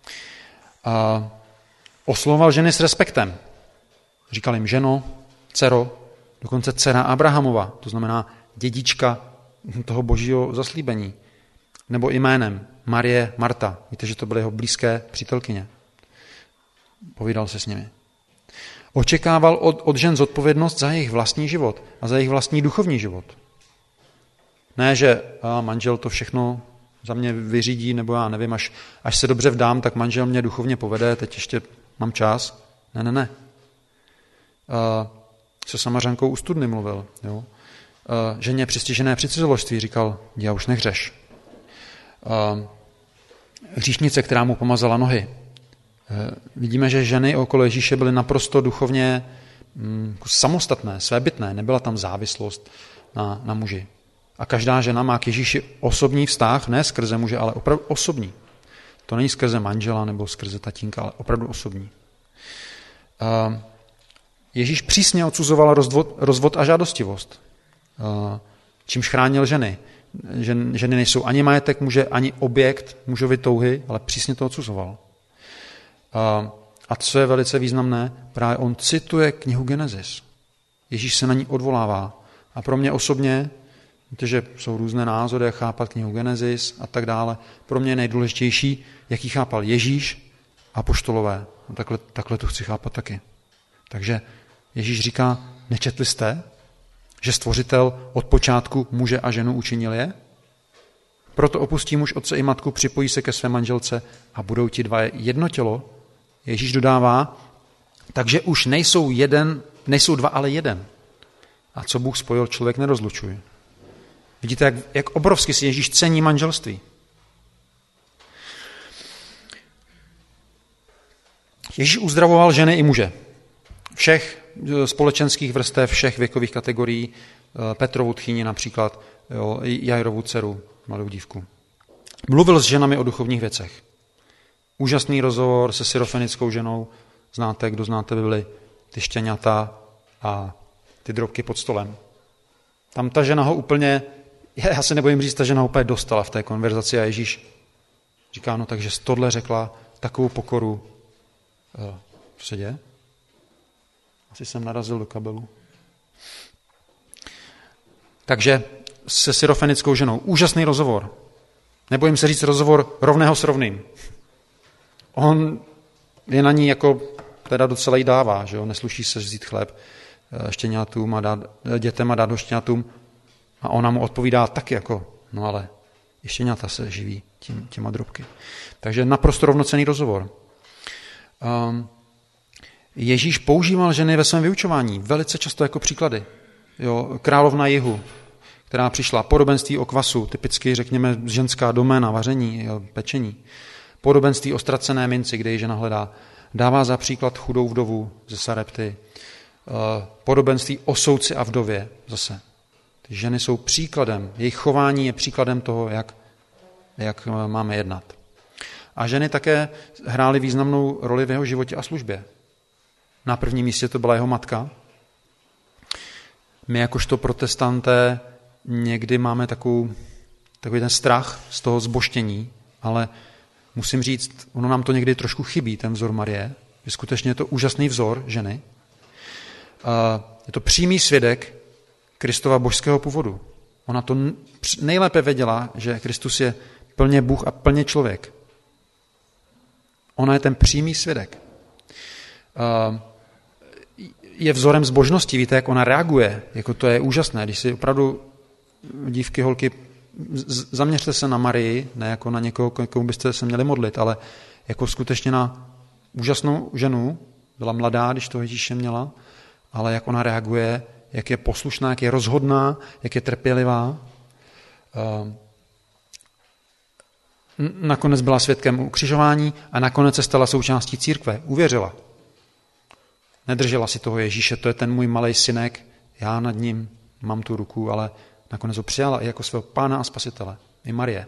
Speaker 1: Oslovoval ženy s respektem. Říkal jim ženo, dcero, dokonce dcera Abrahamova, to znamená dědička toho božího zaslíbení. Nebo jménem Marie, Marta. Víte, že to byly jeho blízké přítelkyně. Povídal se s nimi. Očekával od žen zodpovědnost za jejich vlastní život a za jejich vlastní duchovní život. Ne, že manžel to všechno za mě vyřídí, nebo já nevím, až se dobře vdám, tak manžel mě duchovně povede, teď ještě mám čas. Ne. Se Samařankou u studny mluvil. Jo? Ženě přistižené při cizoložství říkal, já už nehřeš. Hříšnice, která mu pomazala nohy. Vidíme, že ženy okolo Ježíše byly naprosto duchovně samostatné, svébytné, nebyla tam závislost na muži. A každá žena má k Ježíši osobní vztah, ne skrze muže, ale opravdu osobní. To není skrze manžela nebo skrze tatínka, ale opravdu osobní. Ježíš přísně odsuzoval rozvod a žádostivost, čímž chránil ženy. Ženy nejsou ani majetek muže, ani objekt mužovy touhy, ale přísně to odsuzoval. A co je velice významné, právě on cituje knihu Genesis. Ježíš se na ní odvolává. A pro mě osobně, protože jsou různé názory, jak chápat knihu Genesis a tak dále, pro mě je nejdůležitější, jak ji chápal Ježíš a apoštolové. Takhle to chci chápat taky. Takže Ježíš říká, nečetli jste, že stvořitel od počátku muže a ženu učinil je? Proto opustí muž otce i matku, připojí se ke své manželce a budou ti dva jedno tělo. Ježíš dodává, takže už nejsou dva, ale jeden. A co Bůh spojil, člověk nerozlučuje. Vidíte, jak obrovsky si Ježíš cení manželství. Ježíš uzdravoval ženy i muže. Všech společenských vrstev, všech věkových kategorií, Petrovu tchýni například, Jairovu dceru, mladou dívku. Mluvil s ženami o duchovních věcech. Úžasný rozhovor se syrofenickou ženou. Znáte, kdo znáte Bibli, ty štěňata a ty drobky pod stolem. Tam ta žena ho úplně, já se nebojím říct, ta žena ho úplně dostala v té konverzaci a Ježíš říká, no takže jsi tohle řekla, takovou pokoru. Co se děje? Asi jsem narazil do kabelu. Takže se syrofenickou ženou. Úžasný rozhovor. Nebojím se říct rozhovor rovného s rovným. On je na ní jako teda docela jí dává, že jo? Nesluší se vzít chléb štěňatům a dětem a dát ho štěňatům. A ona mu odpovídá taky jako, no ale i štěňata se živí těma drobky. Takže naprosto rovnocenný rozhovor. Ježíš používal ženy ve svém vyučování, velice často jako příklady. Jo, královna jihu, která přišla, podobenství o kvasu, typicky řekněme ženská doména, vaření, pečení. Podobenství o ztracené minci, kde ji žena hledá. Dává za příklad chudou vdovu ze Sarepty. Podobenství o soudci a vdově zase. Ty ženy jsou příkladem, jejich chování je příkladem toho, jak máme jednat. A ženy také hrály významnou roli v jeho životě a službě. Na prvním místě to byla jeho matka. My jakožto protestanté někdy máme takový ten strach z toho zbožtění, ale musím říct, ono nám to někdy trošku chybí, ten vzor Marie. Je skutečně to úžasný vzor ženy. Je to přímý svědek Kristova božského původu. Ona to nejlépe věděla, že Kristus je plně Bůh a plně člověk. Ona je ten přímý svědek. Je vzorem zbožnosti, víte, jak ona reaguje, jako to je úžasné, když si opravdu dívky, holky, zaměřte se na Marii, ne jako na někoho, komu byste se měli modlit, ale jako skutečně na úžasnou ženu, byla mladá, když to Ježíše měla, ale jak ona reaguje, jak je poslušná, jak je rozhodná, jak je trpělivá. Nakonec byla svědkem ukřižování a nakonec se stala součástí církve. Uvěřila. Nedržela si toho Ježíše, to je ten můj malej synek, já nad ním mám tu ruku, ale nakonec ho přijala i jako svého pána a spasitele. I Marie.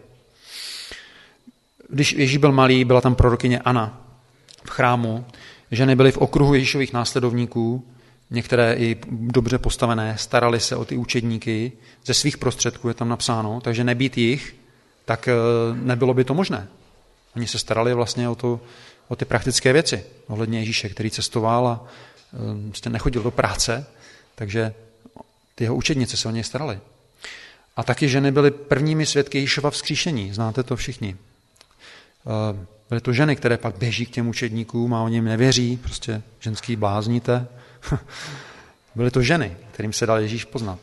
Speaker 1: Když Ježíš byl malý, byla tam prorokyně Anna v chrámu. Ženy byly v okruhu Ježíšových následovníků, některé i dobře postavené, starali se o ty učedníky, ze svých prostředků je tam napsáno, takže nebýt jich, tak nebylo by to možné. Oni se starali vlastně o ty praktické věci ohledně Ježíše, který cestoval a nechodil do práce, takže ty jeho učednice se o něj starali. A taky ženy byly prvními svědky Ježíšova vzkříšení, znáte to všichni. Byly to ženy, které pak běží k těm učedníkům a oni jim nevěří, prostě ženský blázníte. Byly to ženy, kterým se dal Ježíš poznat.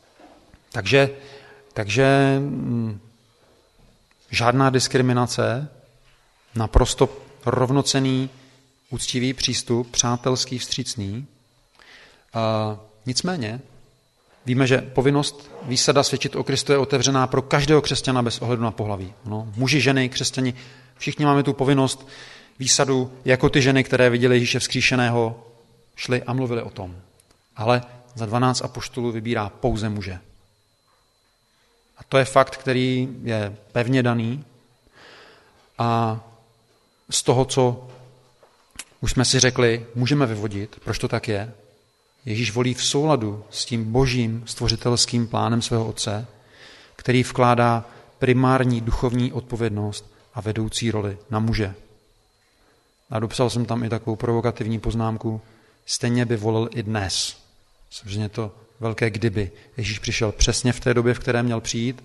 Speaker 1: Takže žádná diskriminace, naprosto rovnocenný, úctivý přístup, přátelský, vstřícný. Nicméně víme, že povinnost výsada svědčit o Kristu je otevřená pro každého křesťana bez ohledu na pohlaví. No, muži, ženy, křesťani, všichni máme tu povinnost výsadu, jako ty ženy, které viděly Ježíše vzkříšeného, šli a mluvili o tom. Ale za 12 apoštolů vybírá pouze muže. A to je fakt, který je pevně daný a z toho, co už jsme si řekli, můžeme vyvodit, proč to tak je. Ježíš volí v souladu s tím božím stvořitelským plánem svého Otce, který vkládá primární duchovní odpovědnost a vedoucí roli na muže. A dopsal jsem tam i takovou provokativní poznámku, stejně by volil i dnes. Samozřejmě to velké kdyby. Ježíš přišel přesně v té době, v které měl přijít,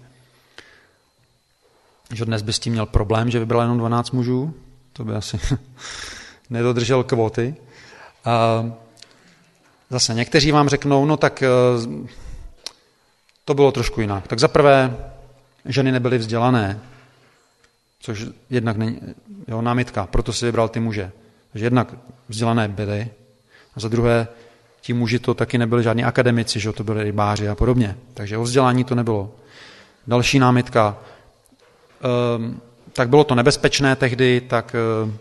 Speaker 1: že dnes by s tím měl problém, že vybral jenom 12 mužů, to by asi nedodržel kvóty. Zase někteří vám řeknou, no tak to bylo trošku jinak. Tak zaprvé ženy nebyly vzdělané, což jednak není námitka, proto si vybral ty muže. Takže jednak vzdělané byly a za druhé ti muži to taky nebyli žádní akademici, že to byli rybáři a podobně. Takže o vzdělání to nebylo. Další námitka, tak bylo to nebezpečné tehdy, tak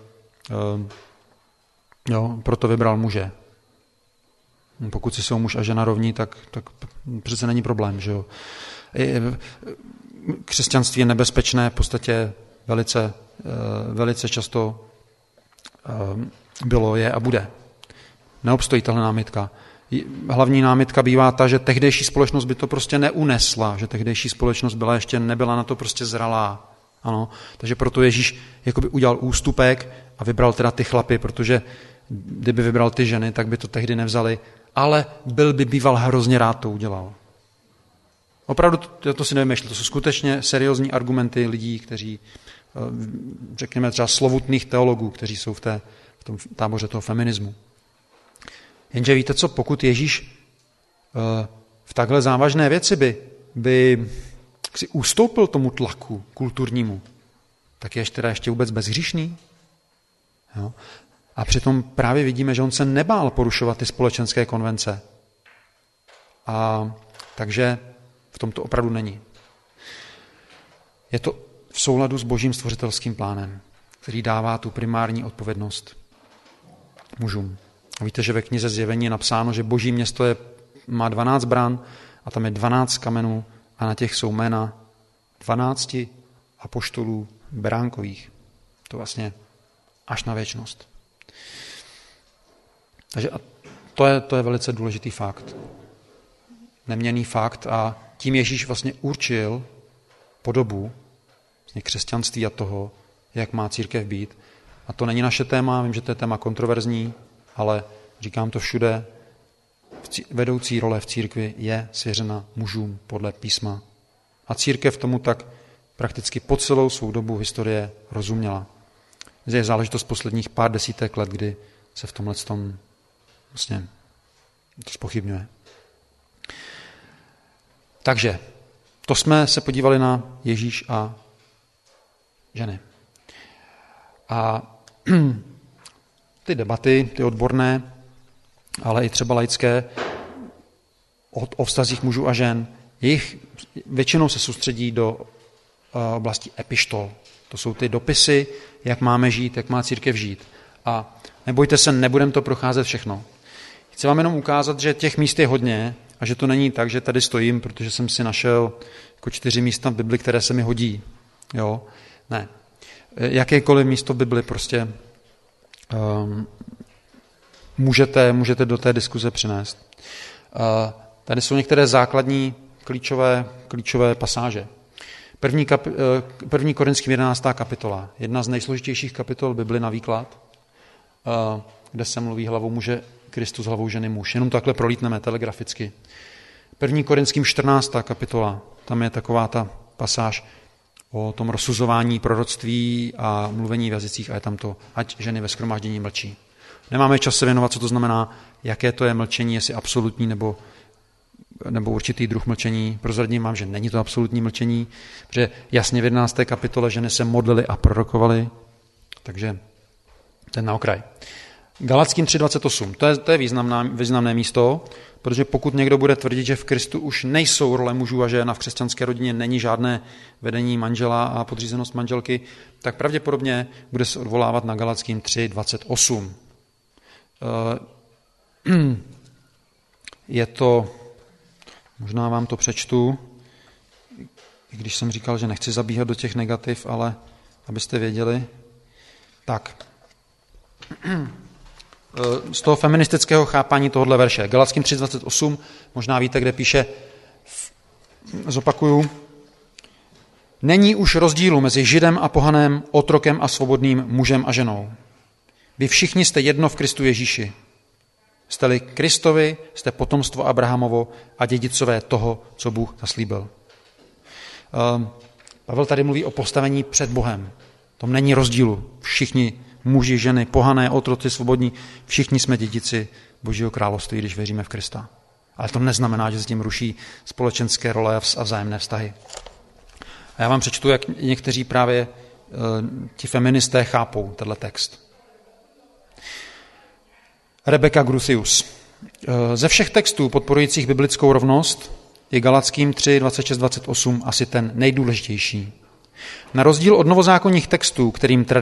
Speaker 1: proto vybral muže. Pokud si jsou muž a žena rovní, tak přece není problém. Že jo? Křesťanství je nebezpečné, v podstatě velice často bylo, je a bude. Neobstojí tahle námitka. Hlavní námitka bývá ta, že tehdejší společnost by to prostě neunesla, že tehdejší společnost nebyla na to prostě zralá. Ano, takže proto Ježíš jakoby udělal ústupek a vybral teda ty chlapy, protože kdyby vybral ty ženy, tak by to tehdy nevzali, ale by býval hrozně rád to udělal. Opravdu to si nevymýšlím, to jsou skutečně seriózní argumenty lidí, kteří, řekněme třeba slovutných teologů, kteří jsou v tom táboře toho feminismu. Jenže víte co, pokud Ježíš v takhle závažné věci by si ustoupil tomu tlaku kulturnímu, tak je teda ještě vůbec bezhříšný. Jo? A přitom právě vidíme, že on se nebál porušovat ty společenské konvence. A takže v tom to opravdu není. Je to v souladu s božím stvořitelským plánem, který dává tu primární odpovědnost mužům. A víte, že ve knize Zjevení je napsáno, že boží město má 12 bran a tam je 12 kamenů a na těch jsou jména 12 apoštolů beránkových. To vlastně až na věčnost. Takže to je velice důležitý fakt. Neměnný fakt a tím Ježíš vlastně určil podobu vlastně křesťanství a toho, jak má církev být. A to není naše téma, vím, že to je téma kontroverzní, ale říkám to všude, vedoucí role v církvi je svěřena mužům podle písma. A církev tomu tak prakticky po celou svou dobu historie rozuměla. Zde je záležitost posledních pár desítek let, kdy se v tomhletom vlastně to zpochybňuje. Takže to jsme se podívali na Ježíš a ženy. A ty debaty, ty odborné, ale i třeba laické o vztazích mužů a žen, jejich většinou se soustředí do oblasti epištol. To jsou ty dopisy, jak máme žít, jak má církev žít. A nebojte se, nebudeme to procházet všechno. Chci vám jenom ukázat, že těch míst je hodně a že to není tak, že tady stojím, protože jsem si našel jako 4 místa v Bibli, které se mi hodí. Jo? Ne. Jakékoliv místo v Bibli prostě můžete do té diskuze přinést. Tady jsou některé základní klíčové pasáže. 1. Korinským 11. kapitola. Jedna z nejsložitějších kapitol Bibli na výklad, kde se mluví hlavou muže Kristus, hlavou ženy muž. Jenom to takhle prolítneme telegraficky. 1. Korinským 14. kapitola. Tam je taková ta pasáž o tom rozsuzování proroctví a mluvení v jazycích a je tam to, ať ženy ve shromáždění mlčí. Nemáme čas se věnovat, co to znamená, jaké to je mlčení, jestli absolutní nebo určitý druh mlčení. Prozradím vám, že není to absolutní mlčení, protože jasně v 11. kapitole ženy se modlily a prorokovaly, takže ten na okraj. Galackým 3.28, to je významné místo, protože pokud někdo bude tvrdit, že v Kristu už nejsou role mužů a žen a v křesťanské rodině není žádné vedení manžela a podřízenost manželky, tak pravděpodobně bude se odvolávat na Galackým 3.28. Je to, možná vám to přečtu, i když jsem říkal, že nechci zabíhat do těch negativ, ale abyste věděli, tak z toho feministického chápání tohohle verše. Galackým 3.28, možná víte, kde píše, zopakuju, není už rozdílu mezi Židem a pohanem, otrokem a svobodným, mužem a ženou. Vy všichni jste jedno v Kristu Ježíši. Jste-li Kristovi, jste potomstvo Abrahamovo a dědicové toho, co Bůh zaslíbil. Pavel tady mluví o postavení před Bohem. Tom není rozdílu. Všichni muži, ženy, pohané, otroci, svobodní, všichni jsme dědici Božího království, když věříme v Krista. Ale to neznamená, že se tím ruší společenské role a vzájemné vztahy. A já vám přečtu, jak někteří právě ti feministé chápou tenhle text. Rebecca Grusius. Ze všech textů podporujících biblickou rovnost je Galackým 3.26-28 asi ten nejdůležitější. Na rozdíl od novozákonních textů,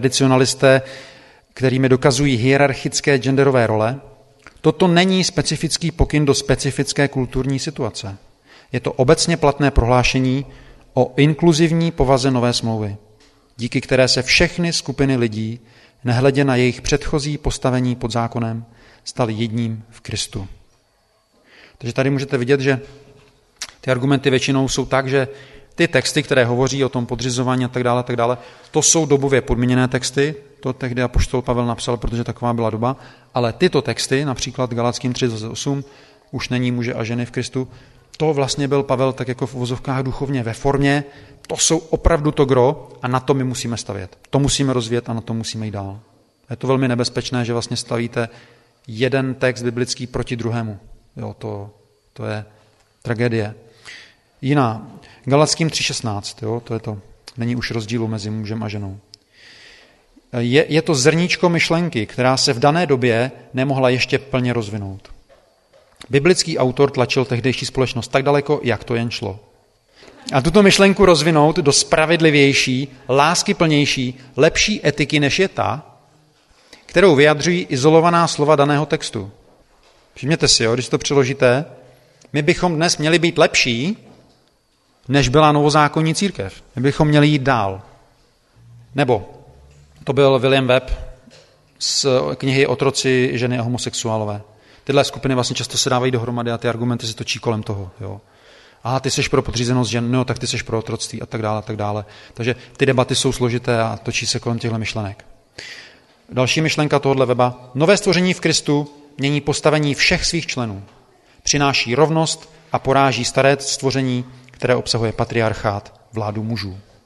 Speaker 1: kterými dokazují hierarchické genderové role, toto není specifický pokyn do specifické kulturní situace. Je to obecně platné prohlášení o inkluzivní povaze nové smlouvy, díky které se všechny skupiny lidí, nehledě na jejich předchozí postavení pod zákonem, staly jedním v Kristu. Takže tady můžete vidět, že ty argumenty většinou jsou tak, že ty texty, které hovoří o tom podřizování a tak dále, to jsou dobově podmíněné texty, to tehdy apoštol Pavel napsal, protože taková byla doba, ale tyto texty, například Galackým 3.8, už není muže a ženy v Kristu, to vlastně byl Pavel tak jako v uvozovkách duchovně ve formě, to jsou opravdu to gro a na to my musíme stavět. To musíme rozvíjet a na to musíme jít dál. Je to velmi nebezpečné, že vlastně stavíte jeden text biblický proti druhému. Jo, to je tragédie. Jiná, Galackým 3.16, jo, to je to. Není už rozdílu mezi mužem a ženou. Je to zrníčko myšlenky, která se v dané době nemohla ještě plně rozvinout. Biblický autor tlačil tehdejší společnost tak daleko, jak to jen šlo. A tuto myšlenku rozvinout do spravedlivější, láskyplnější, lepší etiky, než je ta, kterou vyjadřují izolovaná slova daného textu. Všimněte si, jo, když to přeložíte, my bychom dnes měli být lepší, než byla novozákonní církev. My bychom měli jít dál. Nebo to byl William Webb z knihy Otroci, ženy a homosexuálové. Tyhle skupiny vlastně často se dávají dohromady a ty argumenty se točí kolem toho. Jo. Aha, ty seš pro podřízenost žen, no tak ty seš pro otroctví a tak dále, a tak dále. Takže ty debaty jsou složité a točí se kolem těchto myšlenek. Další myšlenka tohohle Weba. Nové stvoření v Kristu mění postavení všech svých členů. Přináší rovnost a poráží staré stvoření, které obsahuje patriarchát, vládu mužů.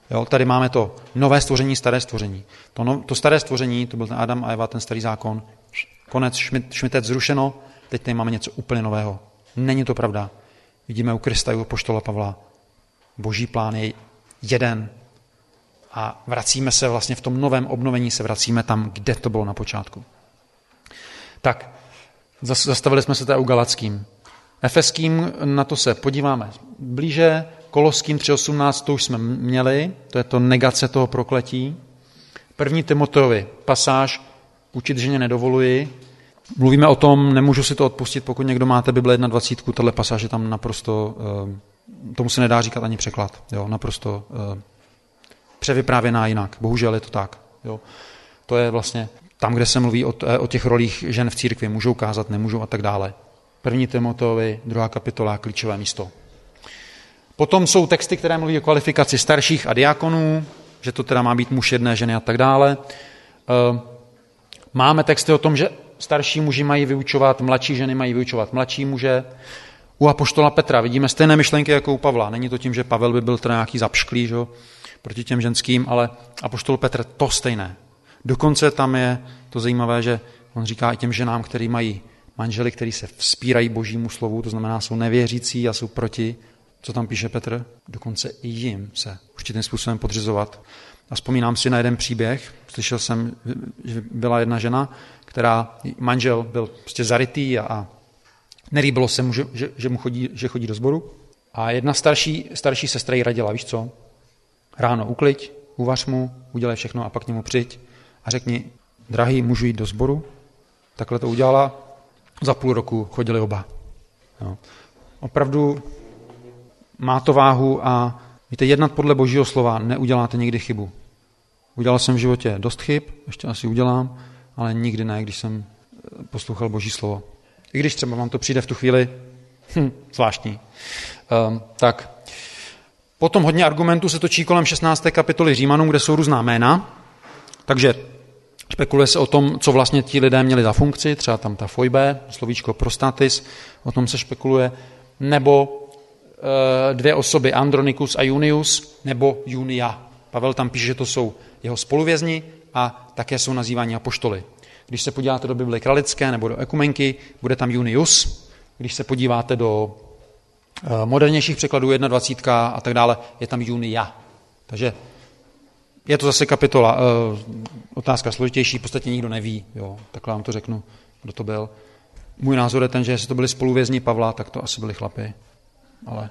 Speaker 1: Jo, tady máme to nové stvoření, staré stvoření. To staré stvoření, to byl ten Adam a Eva, ten starý zákon, konec, šmitec zrušeno, teď tady máme něco úplně nového. Není to pravda. Vidíme u Krista i u apoštola Pavla. Boží plán je jeden. A vracíme se vlastně v tom novém obnovení, se vracíme tam, kde to bylo na počátku. Tak, zastavili jsme se tady u Galackým. Efeským, na to se podíváme blíže. Koloským 3.18, to už jsme měli, to je to negace toho prokletí. 1. Timoteovi pasáž, učit ženě nedovoluji. Mluvíme o tom, nemůžu si to odpustit, pokud někdo máte Bible 21, tahle pasáž je tam naprosto, tomu se nedá říkat ani překlad, jo, naprosto převyprávěná jinak, bohužel je to tak. Jo. To je vlastně tam, kde se mluví o těch rolích žen v církvi, můžou kázat, nemůžou a tak dále. 1. Timoteovi, 2. kapitola, klíčové místo. Potom jsou texty, které mluví o kvalifikaci starších a diakonů, že to teda má být muž jedné ženy a tak dále. Máme texty o tom, že starší muži mají vyučovat, mladší ženy mají vyučovat mladší muže. U apoštola Petra vidíme stejné myšlenky jako u Pavla. Není to tím, že Pavel by byl teda nějaký zapšklý, že? Proti těm ženským, ale apoštol Petr to stejné. Dokonce tam je to zajímavé, že on říká i těm ženám, který mají manželi, kteří se vzpírají božímu slovu, to znamená, jsou nevěřící a jsou proti. Co tam píše Petr? Dokonce i jim se určitým způsobem podřizovat. A vzpomínám si na jeden příběh. Slyšel jsem, že byla jedna žena, která manžel byl prostě zarytý a nelíbilo se mu, že chodí do sboru. A jedna starší sestra jí radila, víš co? Ráno ukliď, uvař mu, udělej všechno a pak k němu přijď a řekni, drahý, můžu jít do sboru? Takhle to udělala. Za půl roku chodili oba. Jo. Opravdu má to váhu a víte, jednat podle Božího slova, neuděláte nikdy chybu. Udělal jsem v životě dost chyb, ještě asi udělám, ale nikdy ne, když jsem poslouchal Boží slovo. I když třeba vám to přijde v tu chvíli zvláštní. Tak. Potom hodně argumentů se točí kolem 16. kapitoly Římanům, kde jsou různá jména, takže spekuluje se o tom, co vlastně ti lidé měli za funkci, třeba tam ta foibe, slovíčko prostatis, o tom se špekuluje, nebo dvě osoby, Andronikus a Junius, nebo Junia. Pavel tam píše, že to jsou jeho spoluvězni a také jsou nazýváni apoštoly. Když se podíváte do Bible kralické nebo do ekumenky, bude tam Junius. Když se podíváte do modernějších překladů 21 a tak dále, je tam Junia. Takže je to zase kapitola, otázka složitější, v podstatě nikdo neví. Jo, takhle vám to řeknu, kdo to byl. Můj názor je ten, že jestli to byli spoluvězni Pavla, tak to asi byli chlapi. Ale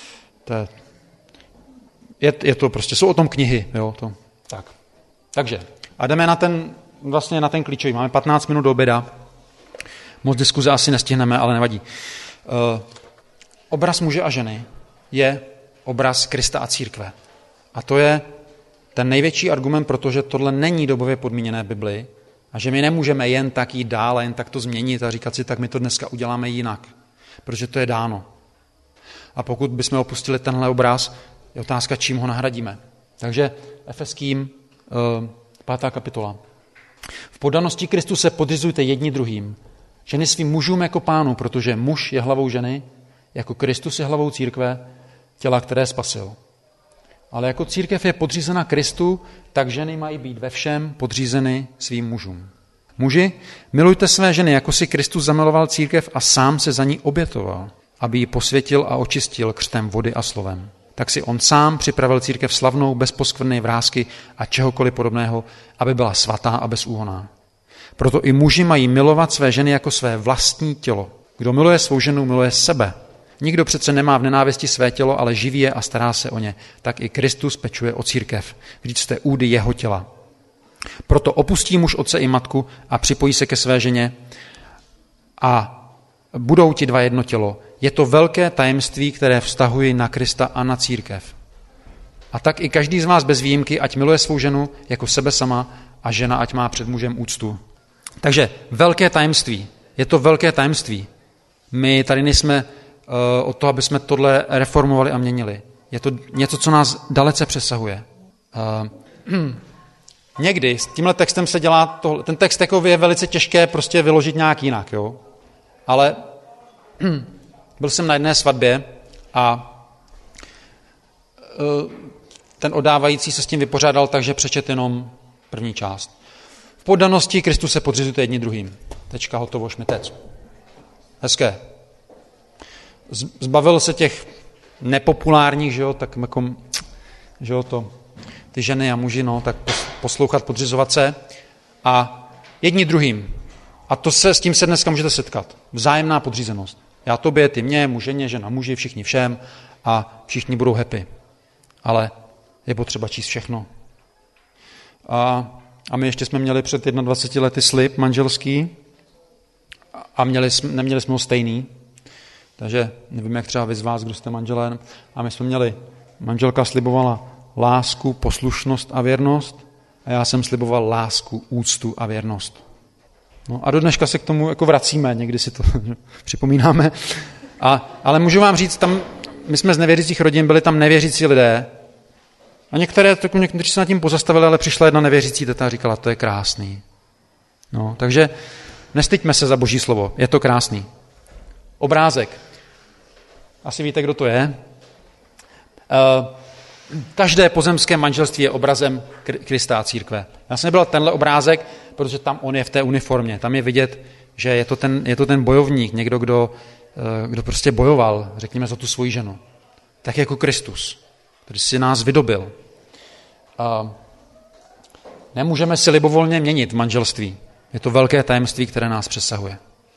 Speaker 1: je to prostě, jsou o tom knihy. Jo, to, tak. Takže, a jdeme na ten klíčový. Máme 15 minut do oběda. Moc diskuze asi nestihneme, ale nevadí. Obraz muže a ženy je obraz Krista a církve. A to je ten největší argument, protože tohle není dobově podmíněné Bibli a že my nemůžeme jen tak jít dál a jen tak to změnit a říkat si, tak my to dneska uděláme jinak, protože to je dáno. A pokud bychom opustili tenhle obraz, je otázka, čím ho nahradíme. Takže Efeským 5. kapitola. V poddanosti Kristu se podřizujte jedni druhým. Ženy svým mužům jako pánu, protože muž je hlavou ženy, jako Kristus je hlavou církve, těla, které spasil. Ale jako církev je podřízena Kristu, tak ženy mají být ve všem podřízeny svým mužům. Muži, milujte své ženy, jako si Kristus zamiloval církev a sám se za ní obětoval, aby ji posvětil a očistil křtem vody a slovem. Tak si on sám připravil církev slavnou, bez poskvrny, vrásky a čehokoliv podobného, aby byla svatá a bezúhonná. Proto i muži mají milovat své ženy jako své vlastní tělo. Kdo miluje svou ženu, miluje sebe. Nikdo přece nemá v nenávisti své tělo, ale živí je a stará se o ně. Tak i Kristus pečuje o církev. Vždyť jste údy jeho těla. Proto opustí muž otce i matku a připojí se ke své ženě a budou ti dva jedno tělo. Je to velké tajemství, které vztahují na Krista a na církev. A tak i každý z vás bez výjimky, ať miluje svou ženu jako sebe sama a žena ať má před mužem úctu. Takže velké tajemství. Je to velké tajemství. My tady nejsme od toho, aby jsme tohle reformovali a měnili. Je to něco, co nás dalece přesahuje. Někdy s tímhle textem se dělá tohle. Ten text jako je velice těžké prostě vyložit nějak jinak, jo. Ale byl jsem na jedné svatbě a ten oddávající se s tím vypořádal tak, že přečet jenom první část. V poddanosti Kristu se podřizujte jedni druhým. Tečka, hotovo, šmitec. Hezké. Zbavil se těch nepopulárních, že jo, tak jako, že jo, to, ty ženy a muži, no, tak poslouchat, podřizovat se a jedni druhým. A to s tím se dneska můžete setkat. Vzájemná podřízenost. Já tobě, ty mě, muženě, žena, muži, všichni všem a všichni budou happy. Ale je potřeba číst všechno. A my ještě jsme měli před 21 lety slib manželský a neměli jsme ho stejný. Takže nevím, jak třeba vy z vás, kdo jste manželé. A my jsme měli, manželka slibovala lásku, poslušnost a věrnost a já jsem sliboval lásku, úctu a věrnost. No a do dneška se k tomu jako vracíme, někdy si to připomínáme. Ale můžu vám říct, tam my jsme z nevěřících rodin, byli tam nevěřící lidé a někteří se nad tím pozastavili, ale přišla jedna nevěřící teta a říkala, to je krásný. No, takže nestyďme se za Boží slovo, je to krásný. Obrázek. Asi víte, kdo to je. Každé pozemské manželství je obrazem Krista a církve. Já jsem nebral tenhle obrázek, protože tam on je v té uniformě. Tam je vidět, že je to ten bojovník, někdo, kdo prostě bojoval, řekněme, za tu svoji ženu. Tak jako Kristus, který si nás vydobil. Nemůžeme si libovolně měnit manželství. Je to velké tajemství, které nás přesahuje.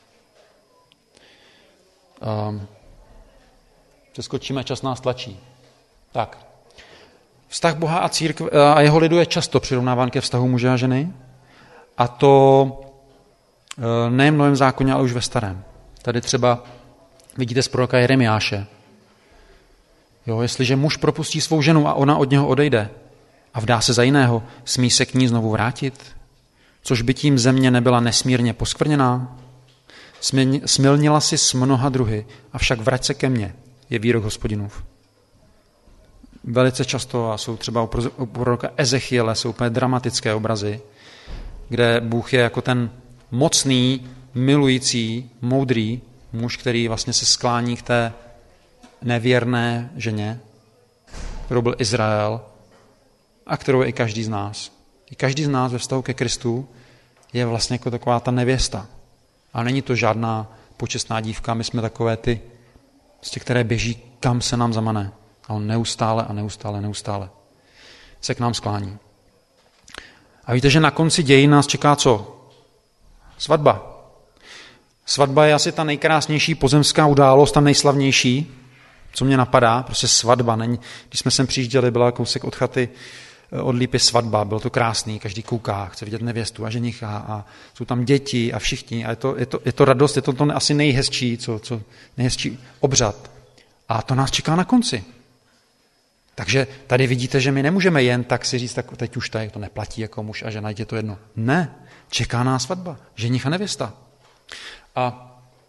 Speaker 1: Přeskočíme, čas nás tlačí. Tak. Vztah Boha a církve a jeho lidu je často přirovnáván ke vztahu muže a ženy. A to nejen v Novém zákoně, ale už ve Starém. Tady třeba vidíte z proroka Jeremiáše. Jo, jestliže muž propustí svou ženu a ona od něho odejde a vdá se za jiného, smí se k ní znovu vrátit? Což by tím země nebyla nesmírně poskvrněná? Smilnila si s mnoha druhy, avšak vrať se ke mně, je výrok Hospodinův. Velice často, a jsou třeba u proroka Ezechiele, jsou úplně dramatické obrazy, kde Bůh je jako ten mocný, milující, moudrý muž, který vlastně se sklání k té nevěrné ženě, kterou byl Izrael a kterou je i každý z nás. I každý z nás ve vztahu ke Kristu je vlastně jako taková ta nevěsta. A není to žádná počestná dívka, my jsme takové ty, které běží, kam se nám zamane. A on neustále se k nám sklání. A víte, že na konci dějin nás čeká co? Svatba. Svatba je asi ta nejkrásnější pozemská událost, ta nejslavnější, co mě napadá, prostě svatba. Když jsme sem přijížděli, byla kousek od chaty, od lípy svatba, bylo to krásný, každý kouká, chce vidět nevěstu a ženicha a jsou tam děti a všichni a je to radost, je to asi nejhezčí, nejhezčí obřad. A to nás čeká na konci. Takže tady vidíte, že my nemůžeme jen tak si říct, tak teď už tady to neplatí jako muž a žena, je to jedno. Ne, čeká nás svatba, ženich a nevěsta. A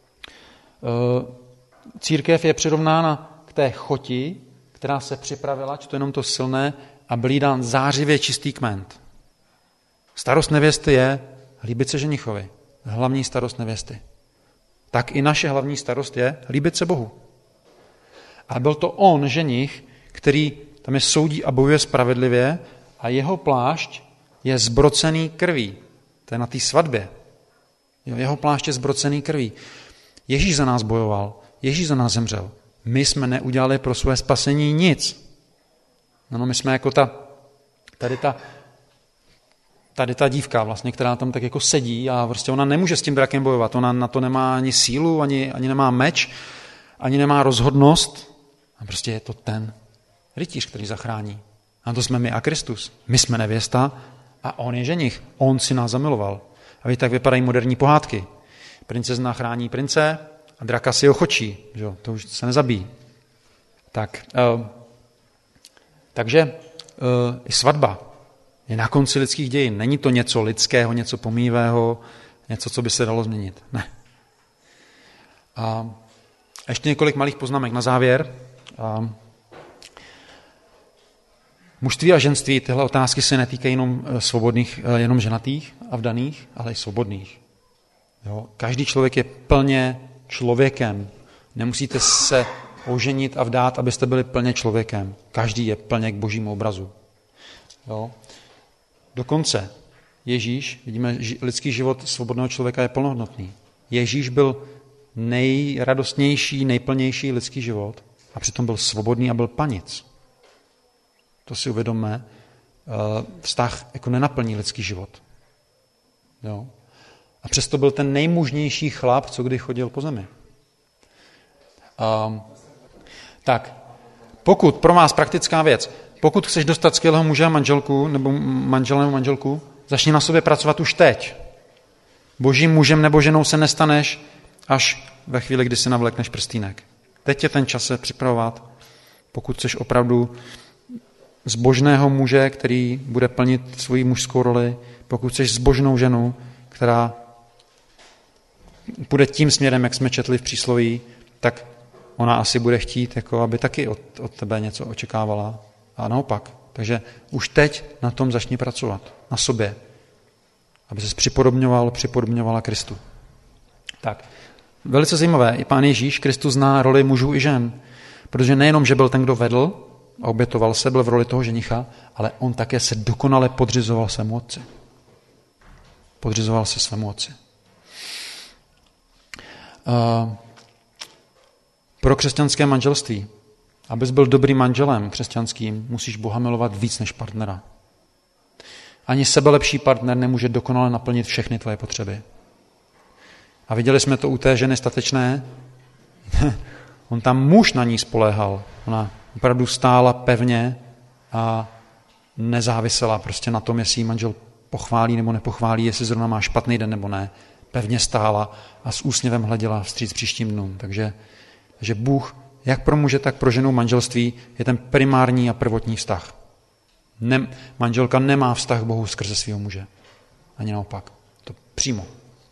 Speaker 1: církev je přirovnána k té choti, která se připravila, či to jenom to silné, a byl jí dán zářivě čistý kment. Starost nevěsty je líbit se ženichovi. Hlavní starost nevěsty. Tak i naše hlavní starost je líbit se Bohu. A byl to on, ženich, který tam je soudí a bojuje spravedlivě a jeho plášť je zbrocený krví. To je na té svatbě. Jeho plášť je zbrocený krví. Ježíš za nás bojoval, Ježíš za nás zemřel. My jsme neudělali pro své spasení nic. No, my jsme jako tady ta dívka vlastně, která tam tak jako sedí a prostě ona nemůže s tím drakem bojovat. Ona na to nemá ani sílu, ani nemá meč, ani nemá rozhodnost. A prostě je to ten rytíř, který zachrání. A to jsme my a Kristus. My jsme nevěsta a on je ženich. On si nás zamiloval. A víte, tak vypadají moderní pohádky. Princezna chrání prince a draka si ho chočí. Že? To už se nezabíjí. Takže i svatba je na konci lidských dějin. Není to něco lidského, něco pomíjivého, něco, co by se dalo změnit. Ne. A ještě několik malých poznámek na závěr. Mužství a ženství, tyhle otázky se netýkají jenom svobodných, jenom ženatých a vdaných, ale i svobodných. Jo? Každý člověk je plně člověkem. Nemusíte se oženit a vdát, abyste byli plně člověkem. Každý je plně k božímu obrazu. Jo? Dokonce Ježíš, vidíme, lidský život svobodného člověka je plnohodnotný. Ježíš byl nejradostnější, nejplnější lidský život a přitom byl svobodný a byl panic. To si uvědomme. Vztah jako nenaplní lidský život. Jo? A přesto byl ten nejmužnější chlap, co kdy chodil po zemi. Tak, pokud pro vás praktická věc, pokud chceš dostat skvělého muže a manželku, nebo manžela manželku, začni na sobě pracovat už teď. Božím mužem nebo ženou se nestaneš až ve chvíli, kdy si navlekneš prstýnek. Teď je ten čas se připravovat, pokud chceš opravdu zbožného muže, který bude plnit svoji mužskou roli, pokud chceš zbožnou ženu, která půjde tím směrem, jak jsme četli v přísloví, tak ona asi bude chtít, jako aby taky od tebe něco očekávala. A naopak. Takže už teď na tom začni pracovat. Na sobě. Aby ses připodobňovala Kristu. Tak. Velice zajímavé. I Pán Ježíš, Kristus zná roli mužů i žen. Protože nejenom, že byl ten, kdo vedl a obětoval se, byl v roli toho ženicha, ale on také se dokonale podřizoval svému otci. Podřizoval se svému otci. Pro křesťanské manželství, abys byl dobrým manželem křesťanským, musíš Boha milovat víc než partnera. Ani sebelepší partner nemůže dokonale naplnit všechny tvoje potřeby. A viděli jsme to u té ženy statečné. On tam muž na ní spoléhal. Ona opravdu stála pevně a nezávisela prostě na tom, jestli jí manžel pochválí nebo nepochválí, jestli zrovna má špatný den nebo ne. Pevně stála a s úsměvem hleděla vstříc příštím dnům. Takže Bůh, jak pro muže, tak pro ženu manželství, je ten primární a prvotní vztah. Manželka nemá vztah k Bohu skrze svého muže. Ani naopak. To přímo.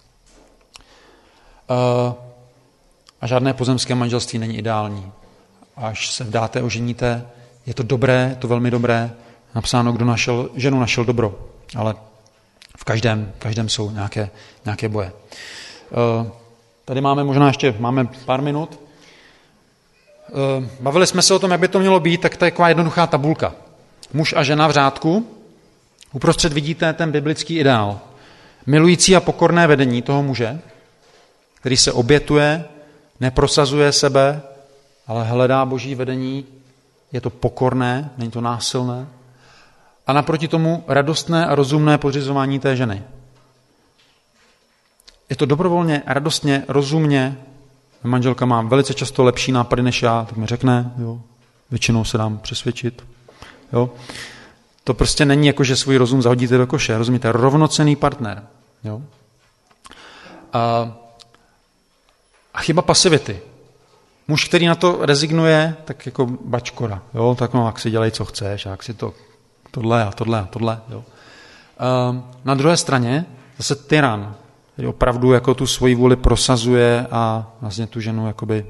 Speaker 1: A žádné pozemské manželství není ideální. Až se vdáte, oženíte, je to dobré, je to velmi dobré. Napsáno, kdo našel ženu, našel dobro. Ale v každém jsou nějaké boje. Tady máme pár minut. Bavili jsme se o tom, jak by to mělo být, tak to je taková jednoduchá tabulka. Muž a žena v řádku. Uprostřed vidíte ten biblický ideál. Milující a pokorné vedení toho muže, který se obětuje, neprosazuje sebe, ale hledá boží vedení, je to pokorné, není to násilné. A naproti tomu radostné a rozumné podřizování té ženy. Je to dobrovolně, radostně, rozumně. Manželka má velice často lepší nápady než já, tak mi řekne, jo, většinou se dám přesvědčit. Jo. To prostě není jako, že svůj rozum zahodíte do koše, rozumíte, rovnocenný partner. Jo. A chyba pasivity. Muž, který na to rezignuje, tak jako bačkora, jo, tak no, jak si dělej, co chceš, jak si tohle. Jo. Na druhé straně zase tyran, který opravdu jako tu svoji vůli prosazuje a vlastně tu ženu jakoby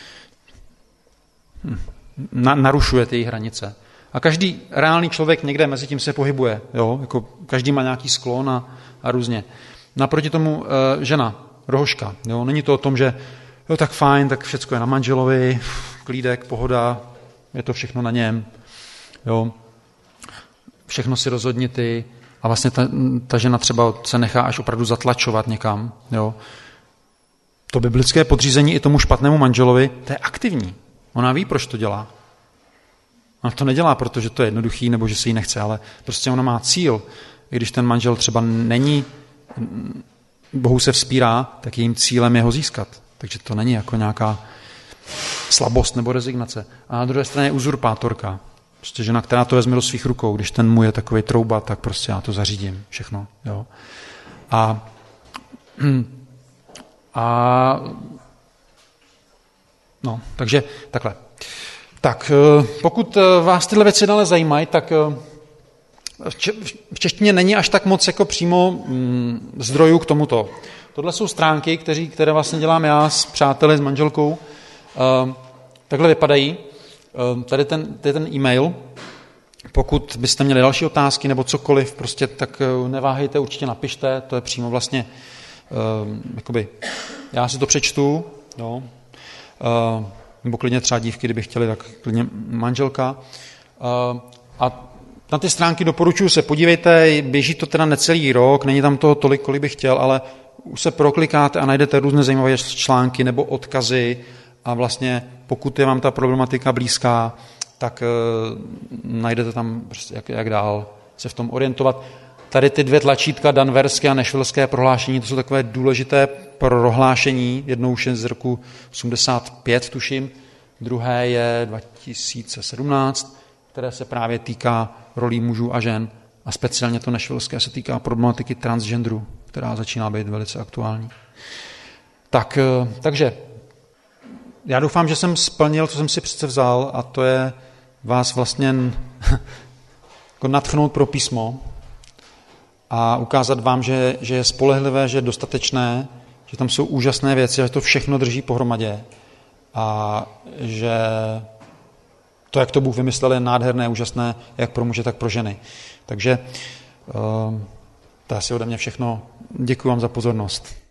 Speaker 1: narušuje ty její hranice. A každý reálný člověk někde mezi tím se pohybuje. Jo? Jako každý má nějaký sklon a různě. Naproti tomu žena, rohoška. Jo? Není to o tom, že jo, tak fajn, tak všecko je na manželovi, klídek, pohoda, je to všechno na něm. Jo? Všechno si rozhodni ty. A vlastně ta žena třeba se nechá až opravdu zatlačovat někam. Jo? To biblické podřízení i tomu špatnému manželovi, to je aktivní. Ona ví, proč to dělá. Ona to nedělá, protože to je jednoduchý, nebo že se jí nechce, ale prostě ona má cíl. I když ten manžel třeba není, Bohu se vzpírá, tak jejím cílem je ho získat. Takže to není jako nějaká slabost nebo rezignace. A na druhé straně je uzurpátorka. Prostě žena, která to vezme do svých rukou, když ten mu je takový trouba, tak prostě já to zařídím všechno. Jo. Takže takhle. Tak, pokud vás tyhle věci dále zajímají, tak v češtině není až tak moc jako přímo zdrojů k tomuto. Tohle jsou stránky, které vlastně dělám já s přáteli, s manželkou. Takhle vypadají. Tady ten e-mail. Pokud byste měli další otázky nebo cokoliv, prostě, tak neváhejte, určitě napište. To je přímo vlastně, jakoby, já si to přečtu. Jo. nebo klidně třeba dívky, kdyby chtěli, tak klidně manželka. A na ty stránky doporučuji se, podívejte, běží to teda necelý rok, není tam toho tolik, kolik bych chtěl, ale už se proklikáte a najdete různé zajímavé články nebo odkazy a vlastně pokud je vám ta problematika blízká, tak najdete tam, prostě jak dál se v tom orientovat. Tady ty 2 tlačítka, danverské a nešvilské prohlášení, to jsou takové důležité prohlášení. Jednou už je z roku 85, tuším, druhé je 2017, které se právě týká rolí mužů a žen a speciálně to nešvilské se týká problematiky transgenderu, která začíná být velice aktuální. Takže já doufám, že jsem splnil, co jsem si přece vzal, a to je vás vlastně jako nadchnout pro písmo a ukázat vám, že je spolehlivé, že je dostatečné, že tam jsou úžasné věci, že to všechno drží pohromadě a že to, jak to Bůh vymyslel, je nádherné, úžasné, jak pro muže, tak pro ženy. Takže to je asi ode mě všechno. Děkuji vám za pozornost.